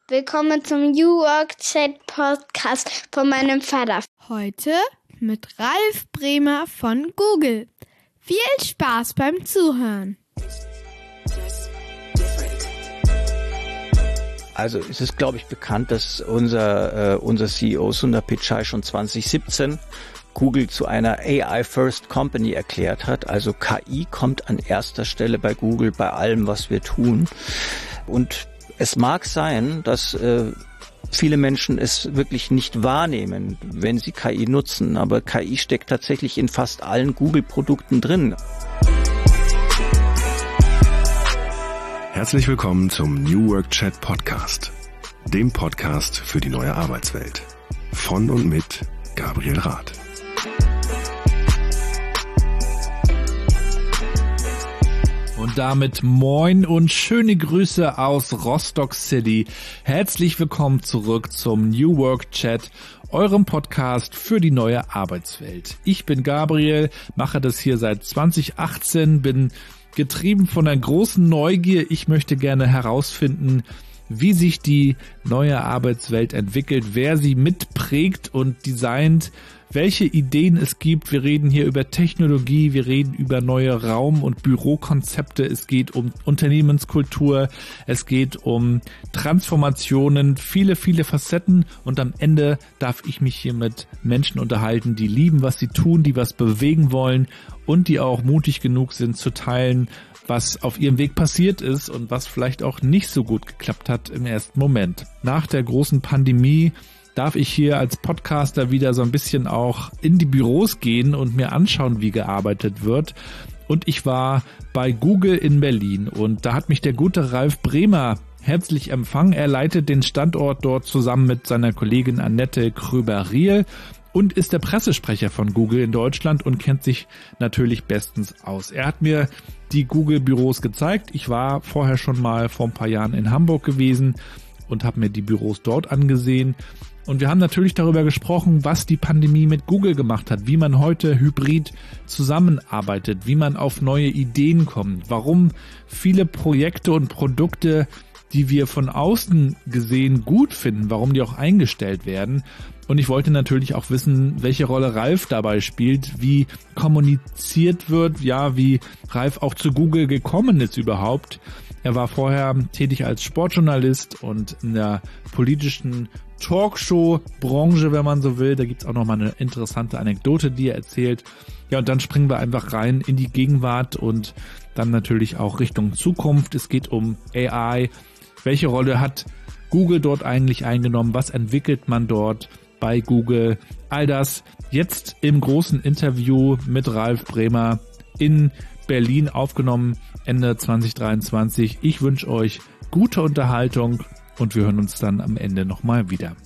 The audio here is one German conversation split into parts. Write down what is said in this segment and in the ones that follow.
Willkommen zum New Work Chat Podcast von meinem Vater. Heute mit Ralf Bremer von Google. Viel Spaß beim Zuhören. Also es ist, glaube ich, bekannt, dass unser CEO Sundar Pichai schon 2017 Google zu einer AI-First Company erklärt hat. Also KI kommt an erster Stelle bei Google bei allem, was wir tun. Und es mag sein, dass viele Menschen es wirklich nicht wahrnehmen, wenn sie KI nutzen. Aber KI steckt tatsächlich in fast allen Google-Produkten drin. Herzlich willkommen zum New Work Chat Podcast, dem Podcast für die neue Arbeitswelt. Von und mit Gabriel Rath. Und damit moin und schöne Grüße aus Rostock City. Herzlich willkommen zurück zum New Work Chat, eurem Podcast für die neue Arbeitswelt. Ich bin Gabriel, mache das hier seit 2018, bin getrieben von einer großen Neugier. Ich möchte gerne herausfinden, wie sich die neue Arbeitswelt entwickelt, wer sie mitprägt und designt, welche Ideen es gibt. Wir reden hier über Technologie, wir reden über neue Raum- und Bürokonzepte, es geht um Unternehmenskultur, es geht um Transformationen, viele, viele Facetten und am Ende darf ich mich hier mit Menschen unterhalten, die lieben, was sie tun, die was bewegen wollen und die auch mutig genug sind zu teilen, was auf ihrem Weg passiert ist und was vielleicht auch nicht so gut geklappt hat im ersten Moment. Nach der großen Pandemie darf ich hier als Podcaster wieder so ein bisschen auch in die Büros gehen und mir anschauen, wie gearbeitet wird. Und ich war bei Google in Berlin und da hat mich der gute Ralf Bremer herzlich empfangen. Er leitet den Standort dort zusammen mit seiner Kollegin Annette Kröber-Riel und ist der Pressesprecher von Google in Deutschland und kennt sich natürlich bestens aus. Er hat mir die Google-Büros gezeigt. Ich war vorher schon mal vor ein paar Jahren in Hamburg gewesen und habe mir die Büros dort angesehen. Und wir haben natürlich darüber gesprochen, was die Pandemie mit Google gemacht hat, wie man heute hybrid zusammenarbeitet, wie man auf neue Ideen kommt, warum viele Projekte und Produkte, die wir von außen gesehen gut finden, warum die auch eingestellt werden. Und ich wollte natürlich auch wissen, welche Rolle Ralf dabei spielt, wie kommuniziert wird, ja, wie Ralf auch zu Google gekommen ist überhaupt. Er war vorher tätig als Sportjournalist und in der politischen Talkshow-Branche, wenn man so will. Da gibt's auch noch mal eine interessante Anekdote, die er erzählt. Ja, und dann springen wir einfach rein in die Gegenwart und dann natürlich auch Richtung Zukunft. Es geht um AI. Welche Rolle hat Google dort eigentlich eingenommen? Was entwickelt man dort bei Google? All das jetzt im großen Interview mit Ralf Bremer in Berlin aufgenommen, Ende 2023. Ich wünsche euch gute Unterhaltung und wir hören uns dann am Ende nochmal wieder.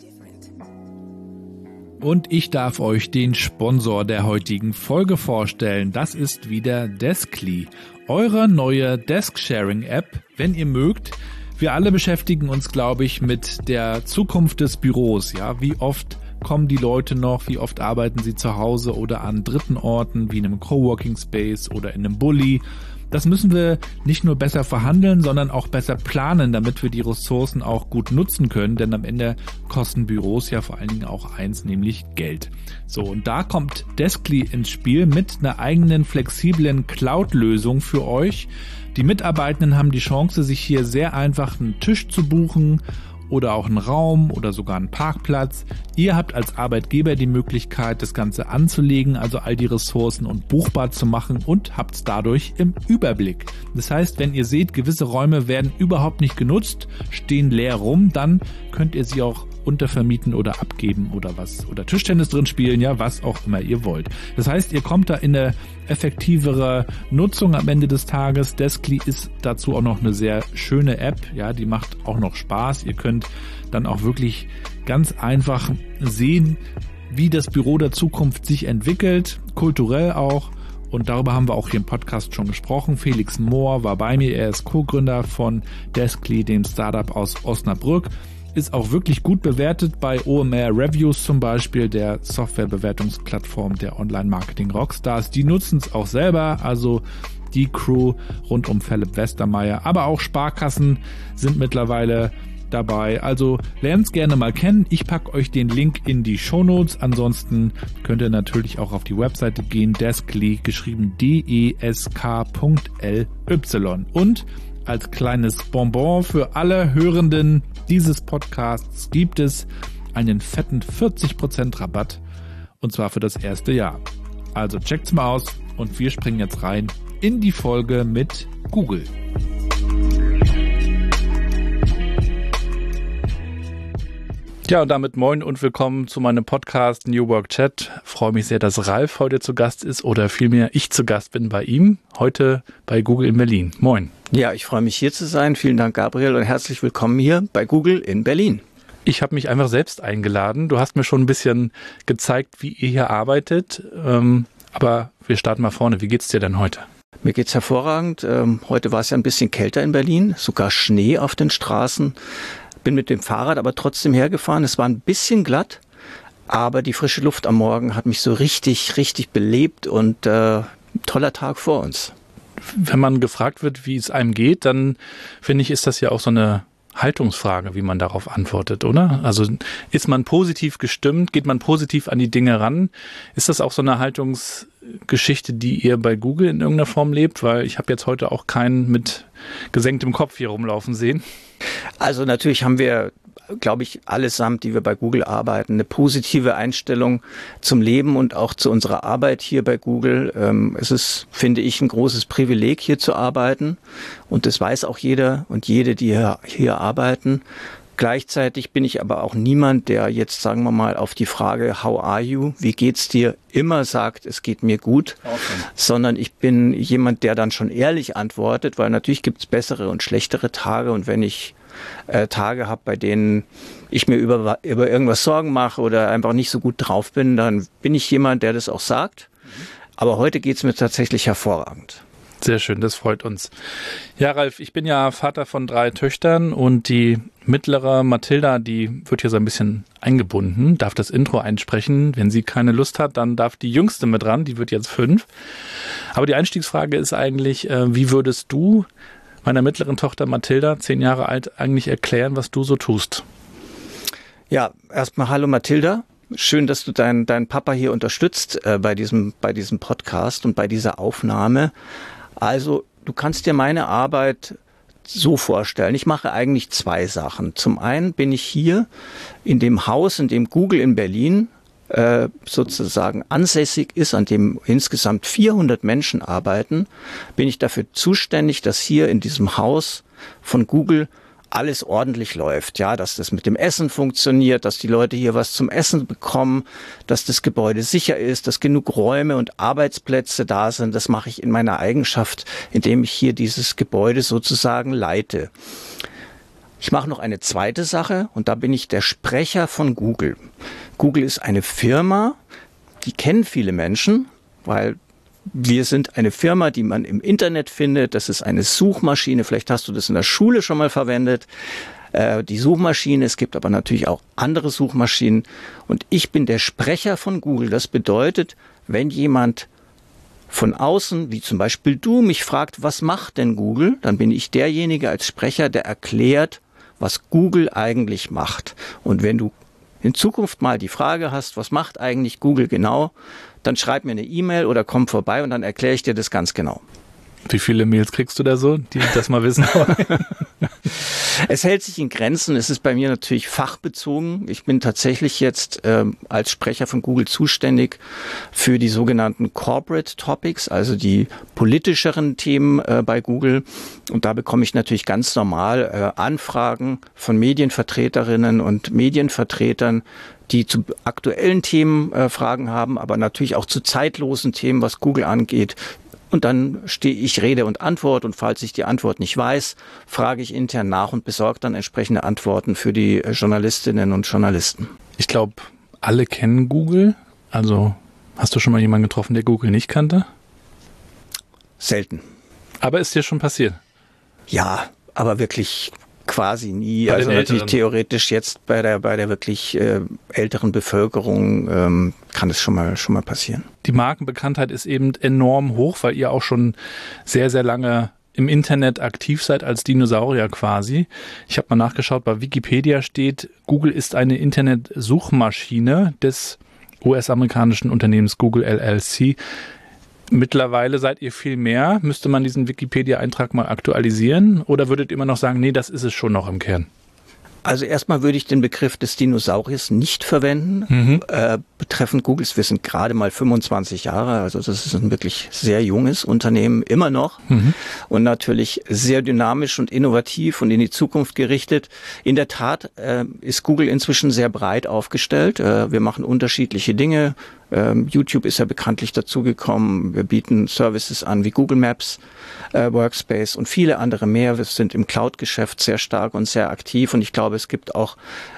Und ich darf euch den Sponsor der heutigen Folge vorstellen. Das ist wieder Deskly, eure neue Desk-Sharing-App, wenn ihr mögt. Wir alle beschäftigen uns, glaube ich, mit der Zukunft des Büros. Ja, wie oft kommen die Leute noch, wie oft arbeiten sie zu Hause oder an dritten Orten, wie in einem Coworking Space oder in einem Bulli. Das müssen wir nicht nur besser verhandeln, sondern auch besser planen, damit wir die Ressourcen auch gut nutzen können, denn am Ende kosten Büros ja vor allen Dingen auch eins, nämlich Geld. So, und da kommt Deskly ins Spiel mit einer eigenen flexiblen Cloud-Lösung für euch. Die Mitarbeitenden haben die Chance, sich hier sehr einfach einen Tisch zu buchen oder auch einen Raum oder sogar einen Parkplatz. Ihr habt als Arbeitgeber die Möglichkeit, das Ganze anzulegen, also all die Ressourcen und buchbar zu machen und habt es dadurch im Überblick. Das heißt, wenn ihr seht, gewisse Räume werden überhaupt nicht genutzt, stehen leer rum, dann könnt ihr sie auch untervermieten oder abgeben oder was oder Tischtennis drin spielen, ja, was auch immer ihr wollt. Das heißt, ihr kommt da in eine effektivere Nutzung am Ende des Tages. Deskly ist dazu auch noch eine sehr schöne App, ja, die macht auch noch Spaß. Ihr könnt dann auch wirklich ganz einfach sehen, wie das Büro der Zukunft sich entwickelt, kulturell auch. Und darüber haben wir auch hier im Podcast schon gesprochen. Felix Mohr war bei mir, er ist Co-Gründer von Deskly, dem Startup aus Osnabrück. Ist auch wirklich gut bewertet bei OMR Reviews zum Beispiel, der Softwarebewertungsplattform der Online-Marketing-Rockstars. Die nutzen es auch selber, also die Crew rund um Philipp Westermeier. Aber auch Sparkassen sind mittlerweile dabei. Also lernt's gerne mal kennen. Ich packe euch den Link in die Shownotes. Ansonsten könnt ihr natürlich auch auf die Webseite gehen, Deskly, geschrieben desk.ly. Und als kleines Bonbon für alle Hörenden dieses Podcasts gibt es einen fetten 40% Rabatt, und zwar für das erste Jahr. Also checkt's mal aus und wir springen jetzt rein in die Folge mit Google. Ja, und damit moin und willkommen zu meinem Podcast New Work Chat. Freue mich sehr, dass Ralf heute zu Gast ist oder vielmehr ich zu Gast bin bei ihm, heute bei Google in Berlin. Moin. Ja, ich freue mich hier zu sein. Vielen Dank, Gabriel, und herzlich willkommen hier bei Google in Berlin. Ich habe mich einfach selbst eingeladen. Du hast mir schon ein bisschen gezeigt, wie ihr hier arbeitet, aber wir starten mal vorne. Wie geht's dir denn heute? Mir geht's hervorragend. Heute war es ja ein bisschen kälter in Berlin, sogar Schnee auf den Straßen. Bin mit dem Fahrrad aber trotzdem hergefahren. Es war ein bisschen glatt, aber die frische Luft am Morgen hat mich so richtig belebt und toller Tag vor uns. Wenn man gefragt wird, wie es einem geht, dann finde ich, ist das ja auch so eine Haltungsfrage, wie man darauf antwortet, oder? Also ist man positiv gestimmt, geht man positiv an die Dinge ran? Ist das auch so eine Haltungsgeschichte, die ihr bei Google in irgendeiner Form lebt? Weil ich habe jetzt heute auch keinen mit gesenktem Kopf hier rumlaufen sehen. Also natürlich haben wir, glaube ich, allesamt, die wir bei Google arbeiten, eine positive Einstellung zum Leben und auch zu unserer Arbeit hier bei Google. Es ist, finde ich, ein großes Privileg, hier zu arbeiten. Und das weiß auch jeder und jede, die hier arbeiten. Gleichzeitig bin ich aber auch niemand, der jetzt, sagen wir mal, auf die Frage, how are you, wie geht's dir, immer sagt, es geht mir gut, sondern ich bin jemand, der dann schon ehrlich antwortet, weil natürlich gibt's bessere und schlechtere Tage, und wenn ich Tage habe, bei denen ich mir über irgendwas Sorgen mache oder einfach nicht so gut drauf bin, dann bin ich jemand, der das auch sagt. Aber heute geht's mir tatsächlich hervorragend. Sehr schön, das freut uns. Ja, Ralf, ich bin ja Vater von 3 Töchtern und die mittlere Mathilda, die wird hier so ein bisschen eingebunden, darf das Intro einsprechen. Wenn sie keine Lust hat, dann darf die Jüngste mit ran, die wird jetzt 5. Aber die Einstiegsfrage ist eigentlich, wie würdest du meiner mittleren Tochter Mathilda, 10 Jahre alt, eigentlich erklären, was du so tust? Ja, erstmal hallo Mathilda. Schön, dass du deinen Papa hier unterstützt bei diesem Podcast und bei dieser Aufnahme. Also, du kannst dir meine Arbeit so vorstellen. Ich mache eigentlich 2 Sachen. Zum einen bin ich hier in dem Haus, in dem Google in Berlin sozusagen ansässig ist, an dem insgesamt 400 Menschen arbeiten, bin ich dafür zuständig, dass hier in diesem Haus von Google alles ordentlich läuft, ja, dass das mit dem Essen funktioniert, dass die Leute hier was zum Essen bekommen, dass das Gebäude sicher ist, dass genug Räume und Arbeitsplätze da sind. Das mache ich in meiner Eigenschaft, indem ich hier dieses Gebäude sozusagen leite. Ich mache noch eine zweite Sache, und da bin ich der Sprecher von Google. Google ist eine Firma, die kennen viele Menschen, weil wir sind eine Firma, die man im Internet findet. Das ist eine Suchmaschine. Vielleicht hast du das in der Schule schon mal verwendet. Die Suchmaschine. Es gibt aber natürlich auch andere Suchmaschinen. Und ich bin der Sprecher von Google. Das bedeutet, wenn jemand von außen, wie zum Beispiel du, mich fragt, was macht denn Google? Dann bin ich derjenige als Sprecher, der erklärt, was Google eigentlich macht. Und wenn du in Zukunft mal die Frage hast, was macht eigentlich Google genau, dann schreib mir eine E-Mail oder komm vorbei und dann erkläre ich dir das ganz genau. Wie viele Mails kriegst du da so, die das mal wissen wollen? Es hält sich in Grenzen. Es ist bei mir natürlich fachbezogen. Ich bin tatsächlich jetzt als Sprecher von Google zuständig für die sogenannten Corporate Topics, also die politischeren Themen bei Google. Und da bekomme ich natürlich ganz normal Anfragen von Medienvertreterinnen und Medienvertretern, die zu aktuellen Themen Fragen haben, aber natürlich auch zu zeitlosen Themen, was Google angeht. Und dann stehe ich Rede und Antwort, und falls ich die Antwort nicht weiß, frage ich intern nach und besorge dann entsprechende Antworten für die Journalistinnen und Journalisten. Ich glaube, alle kennen Google. Also hast du schon mal jemanden getroffen, der Google nicht kannte? Selten. Aber ist dir schon passiert? Ja, aber wirklich quasi nie. Bei also natürlich Älteren. Theoretisch jetzt bei der wirklich älteren Bevölkerung kann es schon mal passieren. Die Markenbekanntheit ist eben enorm hoch, weil ihr auch schon sehr, sehr lange im Internet aktiv seid als Dinosaurier quasi. Ich habe mal nachgeschaut, bei Wikipedia steht, Google ist eine Internetsuchmaschine des US-amerikanischen Unternehmens Google LLC. Mittlerweile seid ihr viel mehr. Müsste man diesen Wikipedia-Eintrag mal aktualisieren? Oder würdet ihr immer noch sagen, nee, das ist es schon noch im Kern? Also erstmal würde ich den Begriff des Dinosauriers nicht verwenden. Betreffend Googles, wir sind gerade mal 25 Jahre, also das ist ein wirklich sehr junges Unternehmen, immer noch. Und natürlich sehr dynamisch und innovativ und in die Zukunft gerichtet. In der Tat ist Google inzwischen sehr breit aufgestellt. Wir machen unterschiedliche Dinge. YouTube ist ja bekanntlich dazugekommen. Wir bieten Services an wie Google Maps, Workspace und viele andere mehr. Wir sind im Cloud-Geschäft sehr stark und sehr aktiv und ich glaube, es gibt auch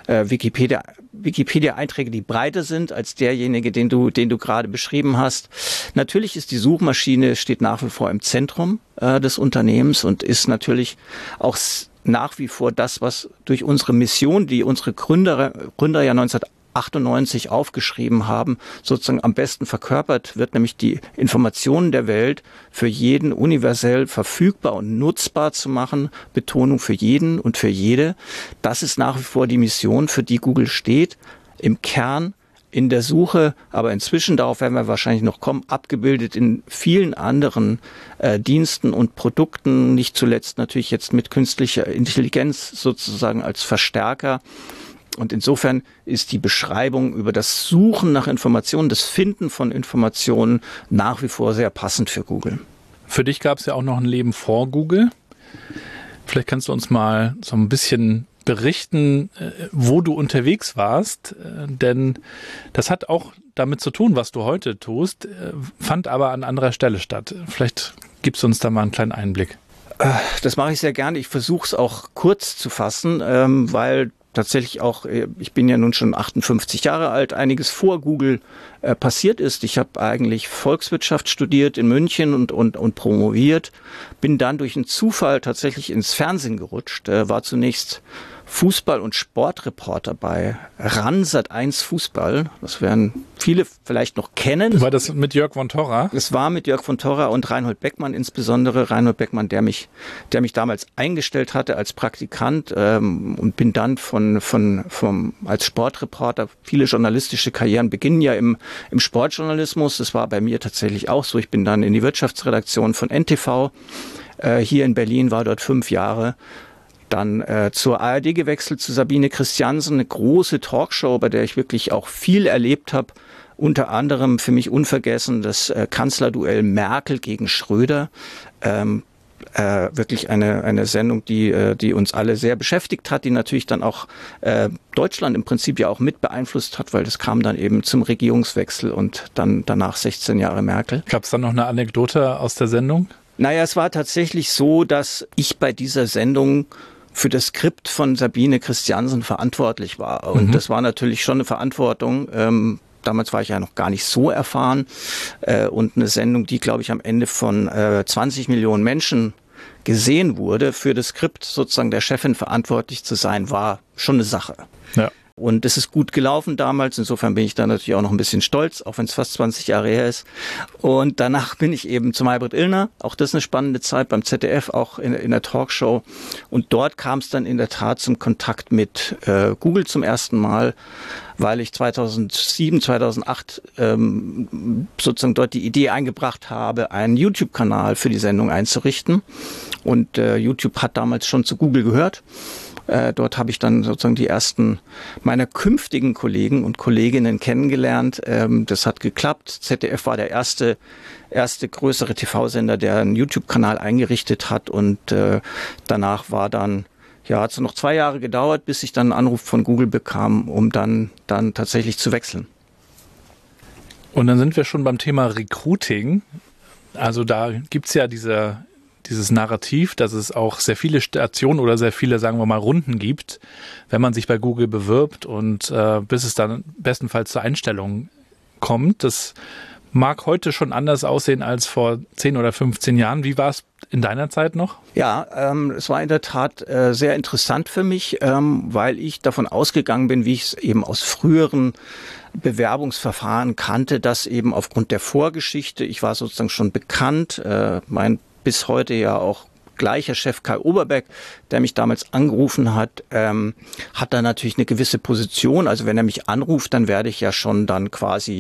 Wikipedia-Einträge, die breiter sind als derjenige, den du gerade beschrieben hast. Natürlich ist die Suchmaschine, steht nach wie vor im Zentrum des Unternehmens und ist natürlich auch nach wie vor das, was durch unsere Mission, die unsere Gründer ja 1998 aufgeschrieben haben, sozusagen am besten verkörpert wird, nämlich die Informationen der Welt für jeden universell verfügbar und nutzbar zu machen, Betonung für jeden und für jede. Das ist nach wie vor die Mission, für die Google steht, im Kern, in der Suche, aber inzwischen, darauf werden wir wahrscheinlich noch kommen, abgebildet in vielen anderen Diensten und Produkten, nicht zuletzt natürlich jetzt mit künstlicher Intelligenz sozusagen als Verstärker. Und insofern ist die Beschreibung über das Suchen nach Informationen, das Finden von Informationen nach wie vor sehr passend für Google. Für dich gab es ja auch noch ein Leben vor Google. Vielleicht kannst du uns mal so ein bisschen berichten, wo du unterwegs warst, denn das hat auch damit zu tun, was du heute tust, fand aber an anderer Stelle statt. Vielleicht gibst du uns da mal einen kleinen Einblick. Das mache ich sehr gerne. Ich versuche es auch kurz zu fassen, weil tatsächlich auch, ich bin ja nun schon 58 Jahre alt, einiges vor Google passiert ist. Ich habe eigentlich Volkswirtschaft studiert in München und promoviert, bin dann durch einen Zufall tatsächlich ins Fernsehen gerutscht, war zunächst Fußball- und Sportreporter bei RAN Sat.1 Fußball. Das werden viele vielleicht noch kennen. War das mit Jörg von Torra? Es war mit Jörg von Torra und Reinhold Beckmann insbesondere. Reinhold Beckmann, der mich damals eingestellt hatte als Praktikant und bin dann als Sportreporter, viele journalistische Karrieren beginnen ja im Sportjournalismus. Das war bei mir tatsächlich auch so. Ich bin dann in die Wirtschaftsredaktion von NTV hier in Berlin, war dort 5 Jahre. Dann zur ARD gewechselt, zu Sabine Christiansen, eine große Talkshow, bei der ich wirklich auch viel erlebt habe. Unter anderem für mich unvergessen das Kanzlerduell Merkel gegen Schröder. Wirklich eine Sendung, die uns alle sehr beschäftigt hat, die natürlich dann auch Deutschland im Prinzip ja auch mit beeinflusst hat, weil das kam dann eben zum Regierungswechsel und dann danach 16 Jahre Merkel. Gab es dann noch eine Anekdote aus der Sendung? Naja, es war tatsächlich so, dass ich bei dieser Sendung für das Skript von Sabine Christiansen verantwortlich war. Und das war natürlich schon eine Verantwortung. Damals war ich ja noch gar nicht so erfahren. Und eine Sendung, die, glaube ich, am Ende von 20 Millionen Menschen gesehen wurde, für das Skript sozusagen der Chefin verantwortlich zu sein, war schon eine Sache. Ja. Und es ist gut gelaufen damals. Insofern bin ich da natürlich auch noch ein bisschen stolz, auch wenn es fast 20 Jahre her ist. Und danach bin ich eben zu Maybrit Illner. Auch das ist eine spannende Zeit beim ZDF, auch in der Talkshow. Und dort kam es dann in der Tat zum Kontakt mit Google zum ersten Mal, weil ich 2007, 2008 sozusagen dort die Idee eingebracht habe, einen YouTube-Kanal für die Sendung einzurichten. Und YouTube hat damals schon zu Google gehört. Dort habe ich dann sozusagen die ersten meiner künftigen Kollegen und Kolleginnen kennengelernt. Das hat geklappt. ZDF war der erste größere TV-Sender, der einen YouTube-Kanal eingerichtet hat. Und danach war dann, ja, hat es noch 2 Jahre gedauert, bis ich dann einen Anruf von Google bekam, um dann tatsächlich zu wechseln. Und dann sind wir schon beim Thema Recruiting. Also da gibt's ja dieses Narrativ, dass es auch sehr viele Stationen oder sehr viele, sagen wir mal, Runden gibt, wenn man sich bei Google bewirbt und bis es dann bestenfalls zur Einstellung kommt. Das mag heute schon anders aussehen als vor 10 oder 15 Jahren. Wie war es in deiner Zeit noch? Ja, es war in der Tat sehr interessant für mich, weil ich davon ausgegangen bin, wie ich es eben aus früheren Bewerbungsverfahren kannte, dass eben aufgrund der Vorgeschichte, ich war sozusagen schon bekannt, mein bis heute ja auch gleicher Chef Kai Oberbeck, der mich damals angerufen hat, hat da natürlich eine gewisse Position. Also wenn er mich anruft, dann werde ich ja schon dann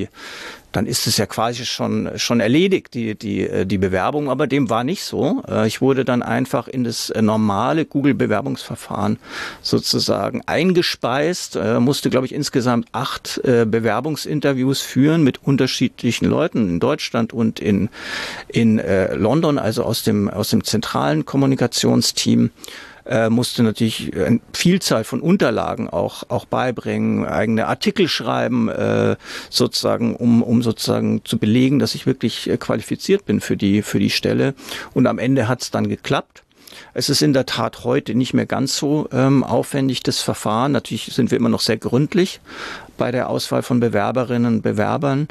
ist es ja quasi schon erledigt, die Bewerbung, aber dem war nicht so. Ich wurde dann einfach in das normale Google-Bewerbungsverfahren sozusagen eingespeist, musste, glaube ich, insgesamt 8 Bewerbungsinterviews führen mit unterschiedlichen Leuten in Deutschland und in London, also aus dem zentralen Kommunikationsteam. Musste natürlich eine Vielzahl von Unterlagen auch beibringen, eigene Artikel schreiben, sozusagen, um sozusagen zu belegen, dass ich wirklich qualifiziert bin für die Stelle. Und am Ende hat es dann geklappt. Es ist in der Tat heute nicht mehr ganz so aufwendig, das Verfahren. Natürlich sind wir immer noch sehr gründlich bei der Auswahl von Bewerberinnen und Bewerbern.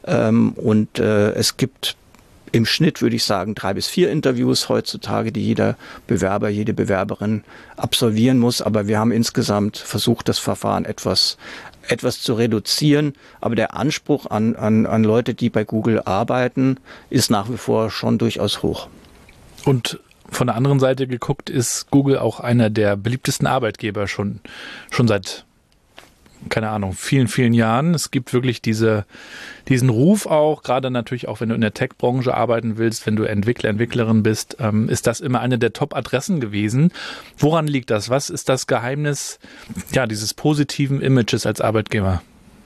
Und es gibt im Schnitt, würde ich sagen, 3 bis 4 Interviews heutzutage, die jeder Bewerber, jede Bewerberin absolvieren muss. Aber wir haben insgesamt versucht, das Verfahren etwas zu reduzieren. Aber der Anspruch an Leute, die bei Google arbeiten, ist nach wie vor schon durchaus hoch. Und von der anderen Seite geguckt, ist Google auch einer der beliebtesten Arbeitgeber schon seit, keine Ahnung, vielen, vielen Jahren. Es gibt wirklich diesen Ruf auch, gerade natürlich auch, wenn du in der Tech-Branche arbeiten willst, wenn du Entwickler, Entwicklerin bist, ist das immer eine der Top-Adressen gewesen. Woran liegt das? Was ist das Geheimnis, dieses positiven Images als Arbeitgeber?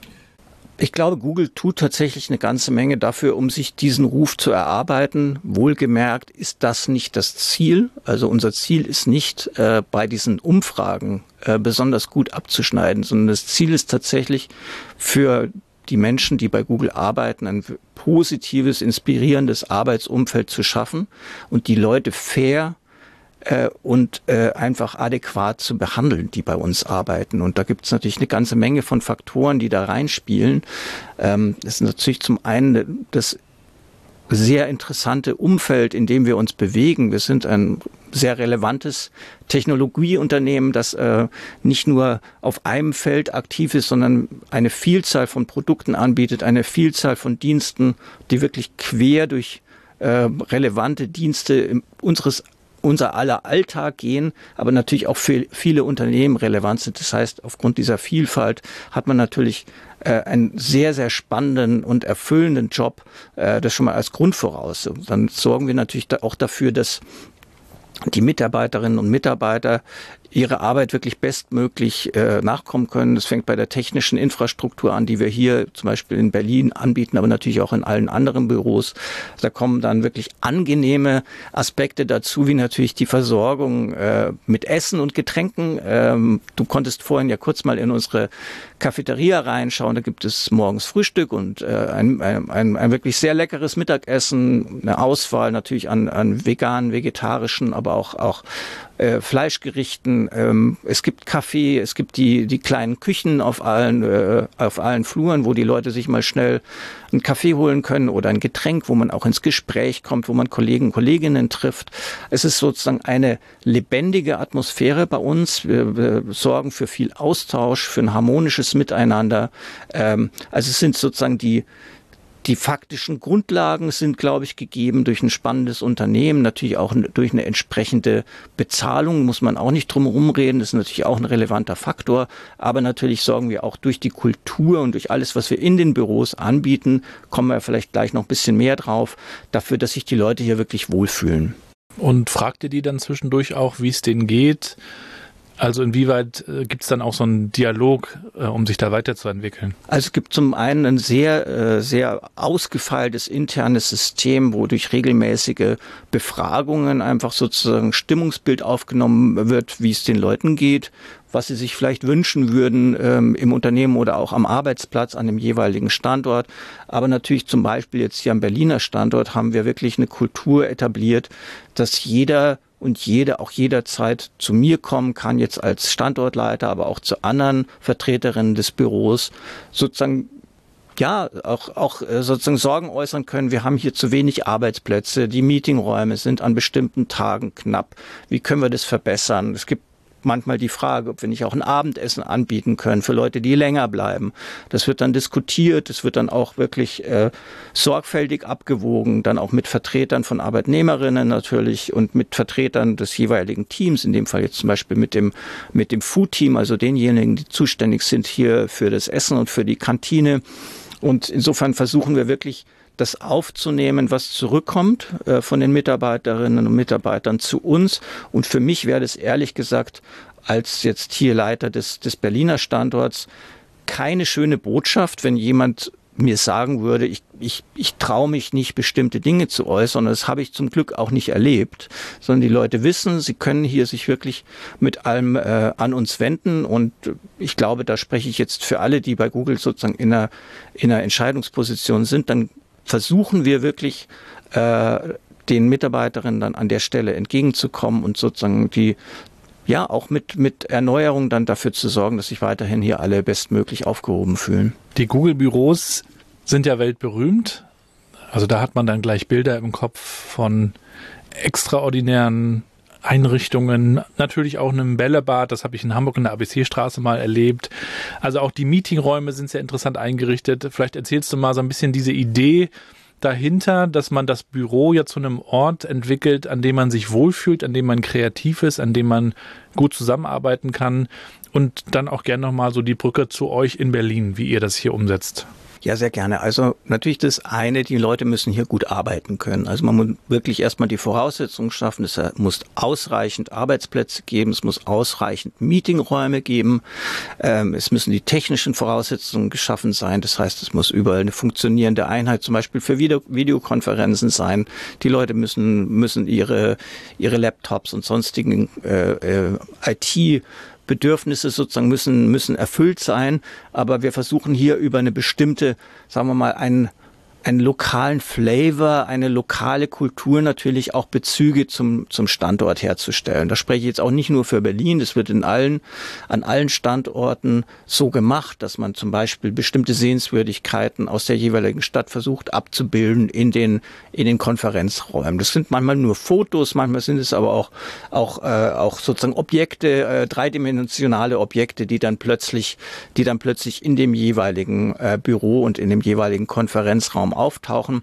Ich glaube, Google tut tatsächlich eine ganze Menge dafür, um sich diesen Ruf zu erarbeiten. Wohlgemerkt ist das nicht das Ziel. Also unser Ziel ist nicht, bei diesen Umfragen besonders gut abzuschneiden, sondern das Ziel ist tatsächlich für die Menschen, die bei Google arbeiten, ein positives, inspirierendes Arbeitsumfeld zu schaffen und die Leute fair und einfach adäquat zu behandeln, die bei uns arbeiten. Und da gibt es natürlich eine ganze Menge von Faktoren, die da reinspielen. Das ist natürlich zum einen das sehr interessante Umfeld, in dem wir uns bewegen. Wir sind ein sehr relevantes Technologieunternehmen, das nicht nur auf einem Feld aktiv ist, sondern eine Vielzahl von Produkten anbietet, eine Vielzahl von Diensten, die wirklich quer durch relevante Dienste unser aller Alltag gehen, aber natürlich auch für viele Unternehmen relevant sind. Das heißt, aufgrund dieser Vielfalt hat man natürlich einen sehr, sehr spannenden und erfüllenden Job, das schon mal als Grund voraus. Und dann sorgen wir natürlich auch dafür, dass die Mitarbeiterinnen und Mitarbeiter ihre Arbeit wirklich bestmöglich nachkommen können. Das fängt bei der technischen Infrastruktur an, die wir hier zum Beispiel in Berlin anbieten, aber natürlich auch in allen anderen Büros. Da kommen dann wirklich angenehme Aspekte dazu, wie natürlich die Versorgung mit Essen und Getränken. Du konntest vorhin ja kurz mal in unsere Cafeteria reinschauen. Da gibt es morgens Frühstück und ein wirklich sehr leckeres Mittagessen, eine Auswahl natürlich an veganen, vegetarischen, aber auch Fleischgerichten. Es gibt Kaffee, es gibt die kleinen Küchen auf allen Fluren, wo die Leute sich mal schnell einen Kaffee holen können oder ein Getränk, wo man auch ins Gespräch kommt, wo man Kollegen und Kolleginnen trifft. Es ist sozusagen eine lebendige Atmosphäre bei uns. Wir sorgen für viel Austausch, für ein harmonisches Miteinander. Also es sind sozusagen die faktischen Grundlagen sind, glaube ich, gegeben durch ein spannendes Unternehmen, natürlich auch durch eine entsprechende Bezahlung, muss man auch nicht drum herum reden, das ist natürlich auch ein relevanter Faktor, aber natürlich sorgen wir auch durch die Kultur und durch alles, was wir in den Büros anbieten, kommen wir vielleicht gleich noch ein bisschen mehr drauf, dafür, dass sich die Leute hier wirklich wohlfühlen. Und fragt ihr die dann zwischendurch auch, wie es denen geht? Also inwieweit gibt es dann auch so einen Dialog, um sich da weiterzuentwickeln? Also es gibt zum einen ein sehr, sehr ausgefeiltes internes System, wo durch regelmäßige Befragungen einfach sozusagen Stimmungsbild aufgenommen wird, wie es den Leuten geht, was sie sich vielleicht wünschen würden im Unternehmen oder auch am Arbeitsplatz an dem jeweiligen Standort. Aber natürlich zum Beispiel jetzt hier am Berliner Standort haben wir wirklich eine Kultur etabliert, dass jeder und jede auch jederzeit zu mir kommen kann, jetzt als Standortleiter, aber auch zu anderen Vertreterinnen des Büros, sozusagen auch sozusagen Sorgen äußern können. Wir haben hier zu wenig Arbeitsplätze, die Meetingräume sind an bestimmten Tagen knapp. Wie können wir das verbessern? Es gibt manchmal die Frage, ob wir nicht auch ein Abendessen anbieten können für Leute, die länger bleiben. Das wird dann diskutiert, es wird dann auch wirklich sorgfältig abgewogen, dann auch mit Vertretern von Arbeitnehmerinnen natürlich und mit Vertretern des jeweiligen Teams, in dem Fall jetzt zum Beispiel mit dem Food-Team, also denjenigen, die zuständig sind hier für das Essen und für die Kantine. Und insofern versuchen wir wirklich, das aufzunehmen, was zurückkommt von den Mitarbeiterinnen und Mitarbeitern zu uns. Und für mich wäre das ehrlich gesagt, als jetzt hier Leiter des Berliner Standorts, keine schöne Botschaft, wenn jemand mir sagen würde, ich traue mich nicht, bestimmte Dinge zu äußern. Das habe ich zum Glück auch nicht erlebt, sondern die Leute wissen, sie können hier sich wirklich mit allem an uns wenden. Und ich glaube, da spreche ich jetzt für alle, die bei Google sozusagen in einer Entscheidungsposition sind, dann versuchen wir wirklich, den Mitarbeiterinnen dann an der Stelle entgegenzukommen und sozusagen auch mit Erneuerung dann dafür zu sorgen, dass sich weiterhin hier alle bestmöglich aufgehoben fühlen. Die Google-Büros sind ja weltberühmt. Also da hat man dann gleich Bilder im Kopf von extraordinären Einrichtungen, natürlich auch einem Bällebad, das habe ich in Hamburg in der ABC-Straße mal erlebt. Also auch die Meetingräume sind sehr interessant eingerichtet. Vielleicht erzählst du mal so ein bisschen diese Idee dahinter, dass man das Büro ja zu einem Ort entwickelt, an dem man sich wohlfühlt, an dem man kreativ ist, an dem man gut zusammenarbeiten kann und dann auch gerne nochmal so die Brücke zu euch in Berlin, wie ihr das hier umsetzt. Ja, sehr gerne. Also natürlich das eine, die Leute müssen hier gut arbeiten können. Also man muss wirklich erstmal die Voraussetzungen schaffen. Es muss ausreichend Arbeitsplätze geben, es muss ausreichend Meetingräume geben, es müssen die technischen Voraussetzungen geschaffen sein. Das heißt, es muss überall eine funktionierende Einheit zum Beispiel für Videokonferenzen sein. Die Leute müssen ihre Laptops und sonstigen IT-Bedürfnisse sozusagen müssen erfüllt sein, aber wir versuchen hier über eine bestimmte, sagen wir mal, einen lokalen Flavor, eine lokale Kultur natürlich auch Bezüge zum Standort herzustellen. Da spreche ich jetzt auch nicht nur für Berlin, das wird an allen Standorten so gemacht, dass man zum Beispiel bestimmte Sehenswürdigkeiten aus der jeweiligen Stadt versucht abzubilden in den Konferenzräumen. Das sind manchmal nur Fotos, manchmal sind es aber auch sozusagen Objekte, dreidimensionale Objekte, die dann plötzlich in dem jeweiligen Büro und in dem jeweiligen Konferenzraum auftauchen.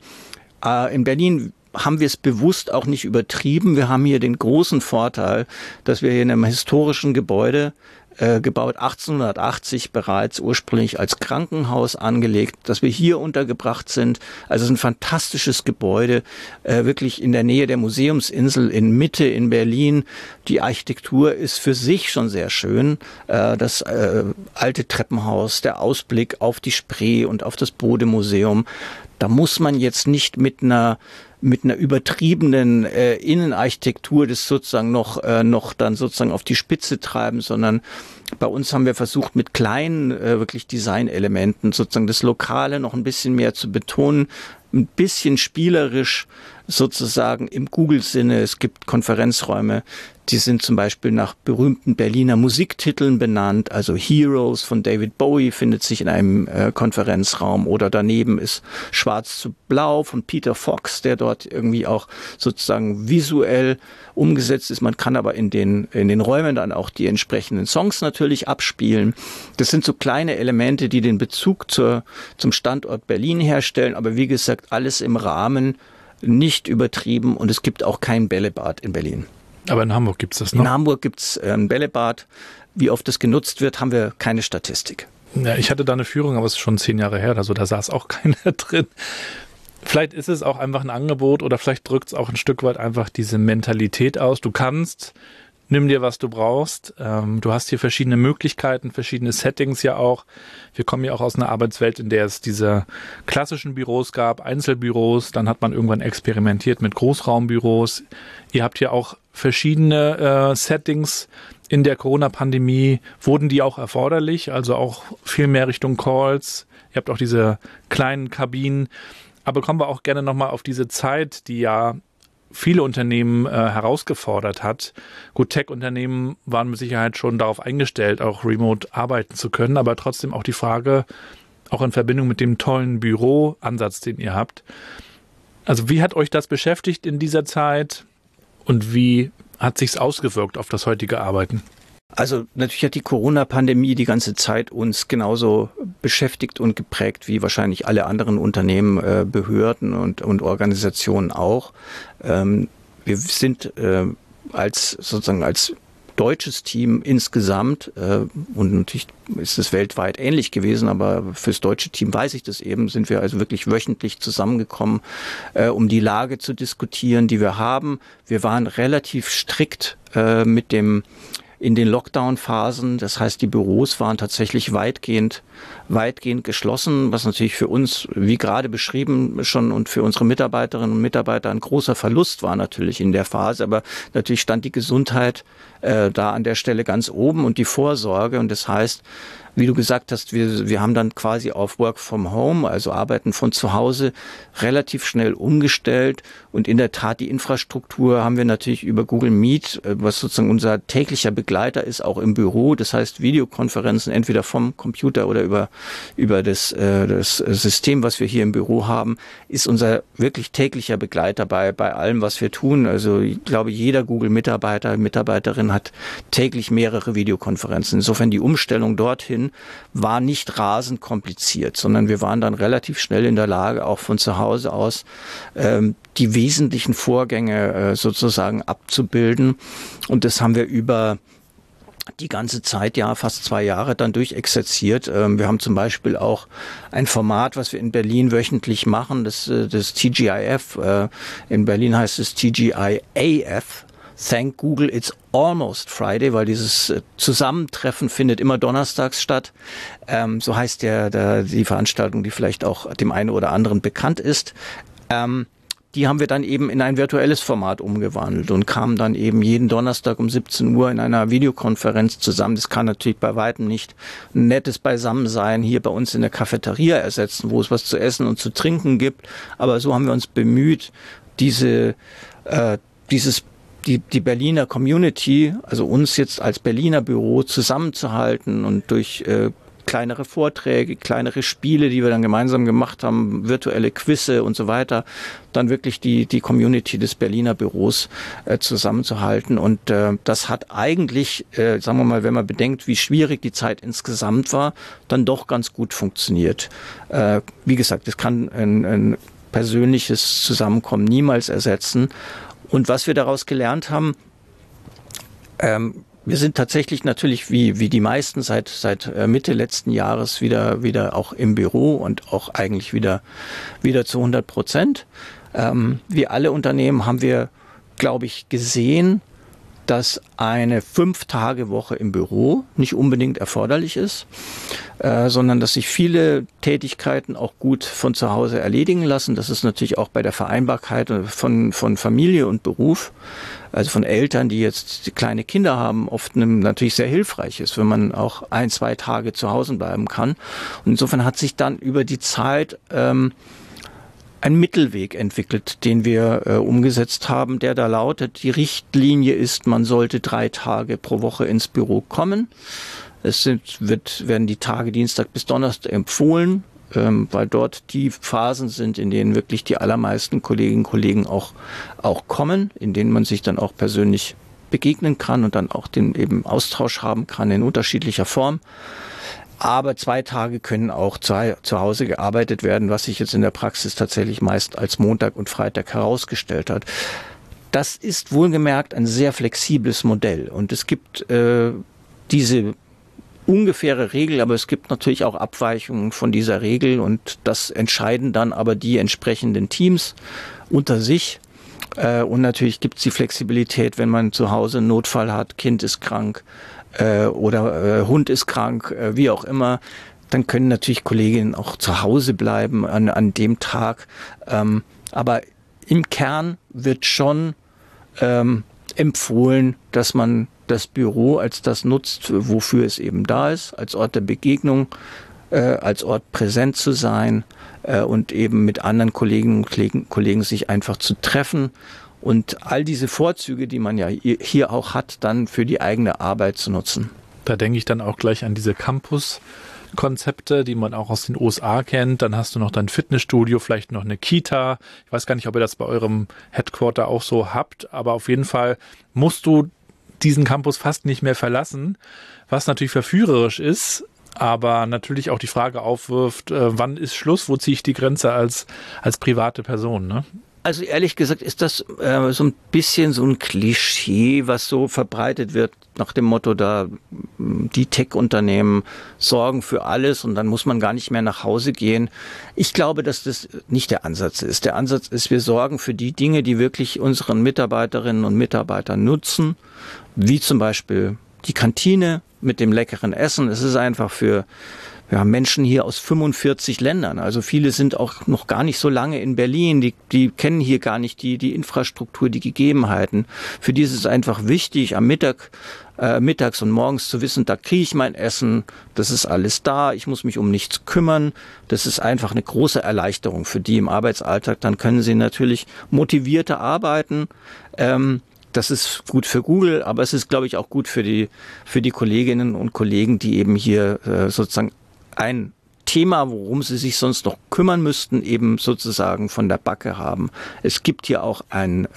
In Berlin haben wir es bewusst auch nicht übertrieben. Wir haben hier den großen Vorteil, dass wir hier in einem historischen Gebäude, gebaut 1880 bereits, ursprünglich als Krankenhaus angelegt, dass wir hier untergebracht sind. Also es ist ein fantastisches Gebäude, wirklich in der Nähe der Museumsinsel in Mitte in Berlin. Die Architektur ist für sich schon sehr schön. Das alte Treppenhaus, der Ausblick auf die Spree und auf das Bode-Museum. Da muss man jetzt nicht mit einer übertriebenen Innenarchitektur das sozusagen noch dann sozusagen auf die Spitze treiben, sondern bei uns haben wir versucht, mit kleinen wirklich Designelementen sozusagen das Lokale noch ein bisschen mehr zu betonen, ein bisschen spielerisch sozusagen im Google-Sinne. Es gibt Konferenzräume, die sind zum Beispiel nach berühmten Berliner Musiktiteln benannt. Also Heroes von David Bowie findet sich in einem Konferenzraum oder daneben ist Schwarz zu Blau von Peter Fox, der dort irgendwie auch sozusagen visuell umgesetzt ist. Man kann aber in den Räumen dann auch die entsprechenden Songs natürlich abspielen. Das sind so kleine Elemente, die den Bezug zum Standort Berlin herstellen. Aber wie gesagt, alles im Rahmen, nicht übertrieben und es gibt auch kein Bällebad in Berlin. Aber in Hamburg gibt es das noch? In Hamburg gibt es ein Bällebad. Wie oft das genutzt wird, haben wir keine Statistik. Ja, ich hatte da eine Führung, aber es ist schon 10 Jahre her, also da saß auch keiner drin. Vielleicht ist es auch einfach ein Angebot oder vielleicht drückt es auch ein Stück weit einfach diese Mentalität aus. Du kannst, nimm dir, was du brauchst. Du hast hier verschiedene Möglichkeiten, verschiedene Settings ja auch. Wir kommen ja auch aus einer Arbeitswelt, in der es diese klassischen Büros gab, Einzelbüros. Dann hat man irgendwann experimentiert mit Großraumbüros. Ihr habt hier auch verschiedene Settings. In der Corona-Pandemie wurden die auch erforderlich, also auch viel mehr Richtung Calls. Ihr habt auch diese kleinen Kabinen. Aber kommen wir auch gerne nochmal auf diese Zeit, die ja viele Unternehmen herausgefordert hat. Gut, Tech-Unternehmen waren mit Sicherheit schon darauf eingestellt, auch remote arbeiten zu können, aber trotzdem auch die Frage, auch in Verbindung mit dem tollen Büroansatz, den ihr habt. Also wie hat euch das beschäftigt in dieser Zeit und wie hat sich's ausgewirkt auf das heutige Arbeiten? Also natürlich hat die Corona-Pandemie die ganze Zeit uns genauso beschäftigt und geprägt wie wahrscheinlich alle anderen Unternehmen, Behörden und Organisationen auch. Wir sind als deutsches Team insgesamt, und natürlich ist es weltweit ähnlich gewesen, aber fürs deutsche Team weiß ich das eben, sind wir also wirklich wöchentlich zusammengekommen, um die Lage zu diskutieren, die wir haben. Wir waren relativ strikt in den Lockdown-Phasen. Das heißt, die Büros waren tatsächlich weitgehend geschlossen, was natürlich für uns, wie gerade beschrieben schon, und für unsere Mitarbeiterinnen und Mitarbeiter ein großer Verlust war natürlich in der Phase. Aber natürlich stand die Gesundheit da an der Stelle ganz oben und die Vorsorge. Und das heißt, wie du gesagt hast, wir haben dann quasi auf Work from Home, also Arbeiten von zu Hause, relativ schnell umgestellt. Und in der Tat, die Infrastruktur haben wir natürlich über Google Meet, was sozusagen unser täglicher Begleiter ist, auch im Büro. Das heißt, Videokonferenzen entweder vom Computer oder über das System, was wir hier im Büro haben, ist unser wirklich täglicher Begleiter bei allem, was wir tun. Also ich glaube, jeder Google-Mitarbeiter, Mitarbeiterin hat täglich mehrere Videokonferenzen. Insofern die Umstellung dorthin war nicht rasend kompliziert, sondern wir waren dann relativ schnell in der Lage, auch von zu Hause aus die wesentlichen Vorgänge sozusagen abzubilden. Und das haben wir über die ganze Zeit, ja, fast 2 Jahre dann durchexerziert. Wir haben zum Beispiel auch ein Format, was wir in Berlin wöchentlich machen, das TGIF. In Berlin heißt es TGIAF. Thank Google, it's almost Friday, weil dieses Zusammentreffen findet immer donnerstags statt. So heißt die Veranstaltung, die vielleicht auch dem einen oder anderen bekannt ist. Die haben wir dann eben in ein virtuelles Format umgewandelt und kamen dann eben jeden Donnerstag um 17 Uhr in einer Videokonferenz zusammen. Das kann natürlich bei weitem nicht ein nettes Beisammensein hier bei uns in der Cafeteria ersetzen, wo es was zu essen und zu trinken gibt. Aber so haben wir uns bemüht, die Berliner Community, also uns jetzt als Berliner Büro zusammenzuhalten und durch kleinere Vorträge, kleinere Spiele, die wir dann gemeinsam gemacht haben, virtuelle Quizze und so weiter, dann wirklich die Community des Berliner Büros zusammenzuhalten. Und das hat eigentlich, sagen wir mal, wenn man bedenkt, wie schwierig die Zeit insgesamt war, dann doch ganz gut funktioniert. Wie gesagt, es kann ein persönliches Zusammenkommen niemals ersetzen. Und was wir daraus gelernt haben, wir sind tatsächlich natürlich wie die meisten seit Mitte letzten Jahres wieder auch im Büro und auch eigentlich wieder zu 100%. Wie alle Unternehmen haben wir, glaube ich, gesehen, dass eine 5-Tage-Woche im Büro nicht unbedingt erforderlich ist, sondern dass sich viele Tätigkeiten auch gut von zu Hause erledigen lassen. Das ist natürlich auch bei der Vereinbarkeit von Familie und Beruf, also von Eltern, die jetzt kleine Kinder haben, oft natürlich sehr hilfreich ist, wenn man auch 1-2 Tage zu Hause bleiben kann. Und insofern hat sich dann über die Zeit ein Mittelweg entwickelt, den wir umgesetzt haben, der da lautet, die Richtlinie ist, man sollte 3 Tage pro Woche ins Büro kommen. Werden die Tage Dienstag bis Donnerstag empfohlen, weil dort die Phasen sind, in denen wirklich die allermeisten Kolleginnen und Kollegen auch kommen, in denen man sich dann auch persönlich begegnen kann und dann auch den eben Austausch haben kann in unterschiedlicher Form. Aber 2 Tage können auch zu Hause gearbeitet werden, was sich jetzt in der Praxis tatsächlich meist als Montag und Freitag herausgestellt hat. Das ist wohlgemerkt ein sehr flexibles Modell. Und es gibt diese ungefähre Regel, aber es gibt natürlich auch Abweichungen von dieser Regel. Und das entscheiden dann aber die entsprechenden Teams unter sich. Und natürlich gibt es die Flexibilität, wenn man zu Hause einen Notfall hat, Kind ist krank, oder Hund ist krank, wie auch immer, dann können natürlich Kolleginnen auch zu Hause bleiben an dem Tag. Aber im Kern wird schon empfohlen, dass man das Büro als das nutzt, wofür es eben da ist, als Ort der Begegnung, als Ort präsent zu sein und eben mit anderen Kolleginnen und Kollegen sich einfach zu treffen. Und all diese Vorzüge, die man ja hier auch hat, dann für die eigene Arbeit zu nutzen. Da denke ich dann auch gleich an diese Campus-Konzepte, die man auch aus den USA kennt. Dann hast du noch dein Fitnessstudio, vielleicht noch eine Kita. Ich weiß gar nicht, ob ihr das bei eurem Headquarter auch so habt, aber auf jeden Fall musst du diesen Campus fast nicht mehr verlassen, was natürlich verführerisch ist, aber natürlich auch die Frage aufwirft, wann ist Schluss, wo ziehe ich die Grenze als private Person, ne? Also ehrlich gesagt ist das so ein bisschen so ein Klischee, was so verbreitet wird nach dem Motto, da die Tech-Unternehmen sorgen für alles und dann muss man gar nicht mehr nach Hause gehen. Ich glaube, dass das nicht der Ansatz ist. Der Ansatz ist, wir sorgen für die Dinge, die wirklich unseren Mitarbeiterinnen und Mitarbeitern nutzen, wie zum Beispiel die Kantine mit dem leckeren Essen. Es ist einfach für Menschen hier aus 45 Ländern. Also viele sind auch noch gar nicht so lange in Berlin. Die kennen hier gar nicht die Infrastruktur, die Gegebenheiten. Für die ist es einfach wichtig, am mittags und morgens zu wissen, da kriege ich mein Essen, das ist alles da, ich muss mich um nichts kümmern. Das ist einfach eine große Erleichterung für die im Arbeitsalltag. Dann können sie natürlich motivierter arbeiten. Das ist gut für Google, aber es ist, glaube ich, auch gut für die Kolleginnen und Kollegen, die eben hier sozusagen ein Thema, worum sie sich sonst noch kümmern müssten, eben sozusagen von der Backe haben. Es gibt hier auch einen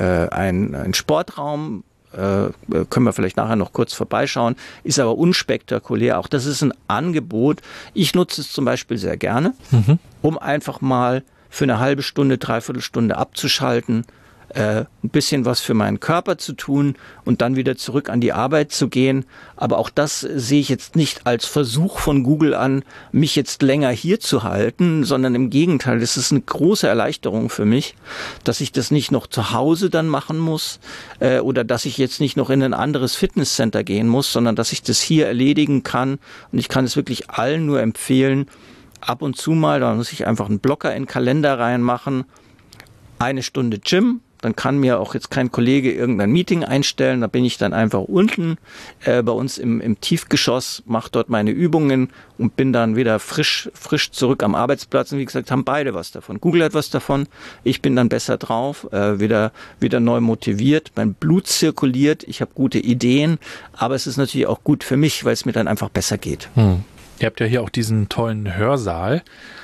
Sportraum, können wir vielleicht nachher noch kurz vorbeischauen, ist aber unspektakulär. Auch das ist ein Angebot. Ich nutze es zum Beispiel sehr gerne, um einfach mal für eine halbe Stunde, dreiviertel Stunde abzuschalten, ein bisschen was für meinen Körper zu tun und dann wieder zurück an die Arbeit zu gehen. Aber auch das sehe ich jetzt nicht als Versuch von Google an, mich jetzt länger hier zu halten, sondern im Gegenteil, das ist eine große Erleichterung für mich, dass ich das nicht noch zu Hause dann machen muss oder dass ich jetzt nicht noch in ein anderes Fitnesscenter gehen muss, sondern dass ich das hier erledigen kann. Und ich kann es wirklich allen nur empfehlen, ab und zu mal, da muss ich einfach einen Blocker in den Kalender reinmachen, 1 Stunde Gym. Dann kann mir auch jetzt kein Kollege irgendein Meeting einstellen. Da bin ich dann einfach unten bei uns im Tiefgeschoss, mache dort meine Übungen und bin dann wieder frisch zurück am Arbeitsplatz. Und wie gesagt, haben beide was davon. Google hat was davon. Ich bin dann besser drauf, wieder neu motiviert. Mein Blut zirkuliert. Ich habe gute Ideen. Aber es ist natürlich auch gut für mich, weil es mir dann einfach besser geht. Ihr habt ja hier auch diesen tollen Hörsaal,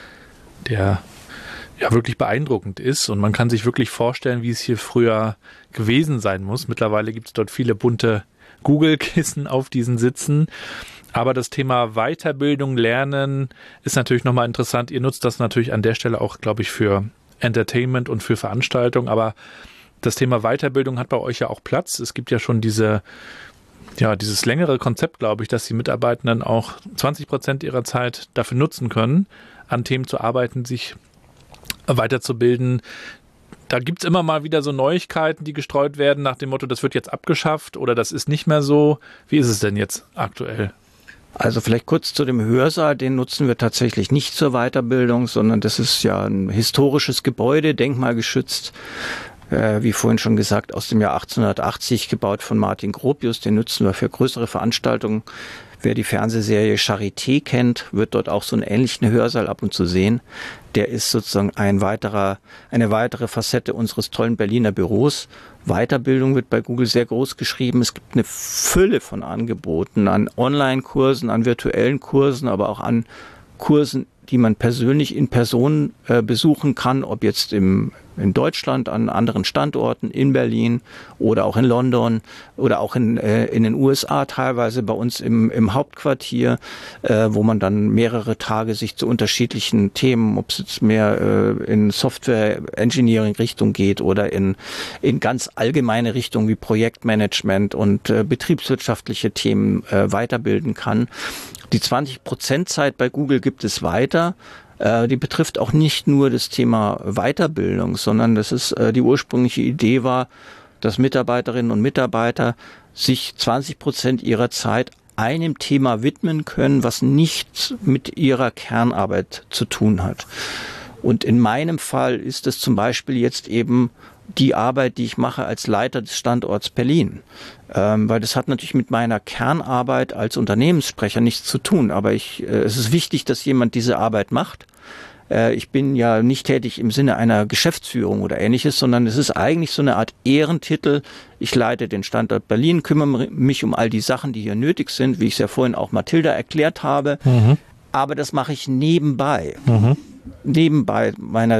der ja wirklich beeindruckend ist und man kann sich wirklich vorstellen, wie es hier früher gewesen sein muss. Mittlerweile gibt es dort viele bunte Google-Kissen auf diesen Sitzen. Aber das Thema Weiterbildung, Lernen ist natürlich nochmal interessant. Ihr nutzt das natürlich an der Stelle auch, glaube ich, für Entertainment und für Veranstaltungen. Aber das Thema Weiterbildung hat bei euch ja auch Platz. Es gibt ja schon dieses längere Konzept, glaube ich, dass die Mitarbeitenden auch 20% ihrer Zeit dafür nutzen können, an Themen zu arbeiten, sich weiterzubilden. Da gibt es immer mal wieder so Neuigkeiten, die gestreut werden nach dem Motto, das wird jetzt abgeschafft oder das ist nicht mehr so. Wie ist es denn jetzt aktuell? Also vielleicht kurz zu dem Hörsaal, den nutzen wir tatsächlich nicht zur Weiterbildung, sondern das ist ja ein historisches Gebäude, denkmalgeschützt, wie vorhin schon gesagt, aus dem Jahr 1880 gebaut von Martin Gropius. Den nutzen wir für größere Veranstaltungen. Wer die Fernsehserie Charité kennt, wird dort auch so einen ähnlichen Hörsaal ab und zu sehen. Der ist sozusagen eine weitere Facette unseres tollen Berliner Büros. Weiterbildung wird bei Google sehr groß geschrieben. Es gibt eine Fülle von Angeboten an Online-Kursen, an virtuellen Kursen, aber auch an Kursen, die man persönlich in Person besuchen kann, ob jetzt in Deutschland, an anderen Standorten, in Berlin oder auch in London oder auch in den USA teilweise bei uns im Hauptquartier, wo man dann mehrere Tage sich zu unterschiedlichen Themen, ob es jetzt mehr in Software-Engineering-Richtung geht oder in ganz allgemeine Richtung wie Projektmanagement und betriebswirtschaftliche Themen weiterbilden kann. Die 20%-Zeit bei Google gibt es weiter. Die betrifft auch nicht nur das Thema Weiterbildung, sondern das ist die ursprüngliche Idee war, dass Mitarbeiterinnen und Mitarbeiter sich 20% ihrer Zeit einem Thema widmen können, was nichts mit ihrer Kernarbeit zu tun hat. Und in meinem Fall ist es zum Beispiel jetzt eben die Arbeit, die ich mache als Leiter des Standorts Berlin. Weil das hat natürlich mit meiner Kernarbeit als Unternehmenssprecher nichts zu tun. Aber es ist wichtig, dass jemand diese Arbeit macht. Ich bin ja nicht tätig im Sinne einer Geschäftsführung oder Ähnliches, sondern es ist eigentlich so eine Art Ehrentitel. Ich leite den Standort Berlin, kümmere mich um all die Sachen, die hier nötig sind, wie ich es ja vorhin auch Mathilda erklärt habe. Aber das mache ich nebenbei. Nebenbei meiner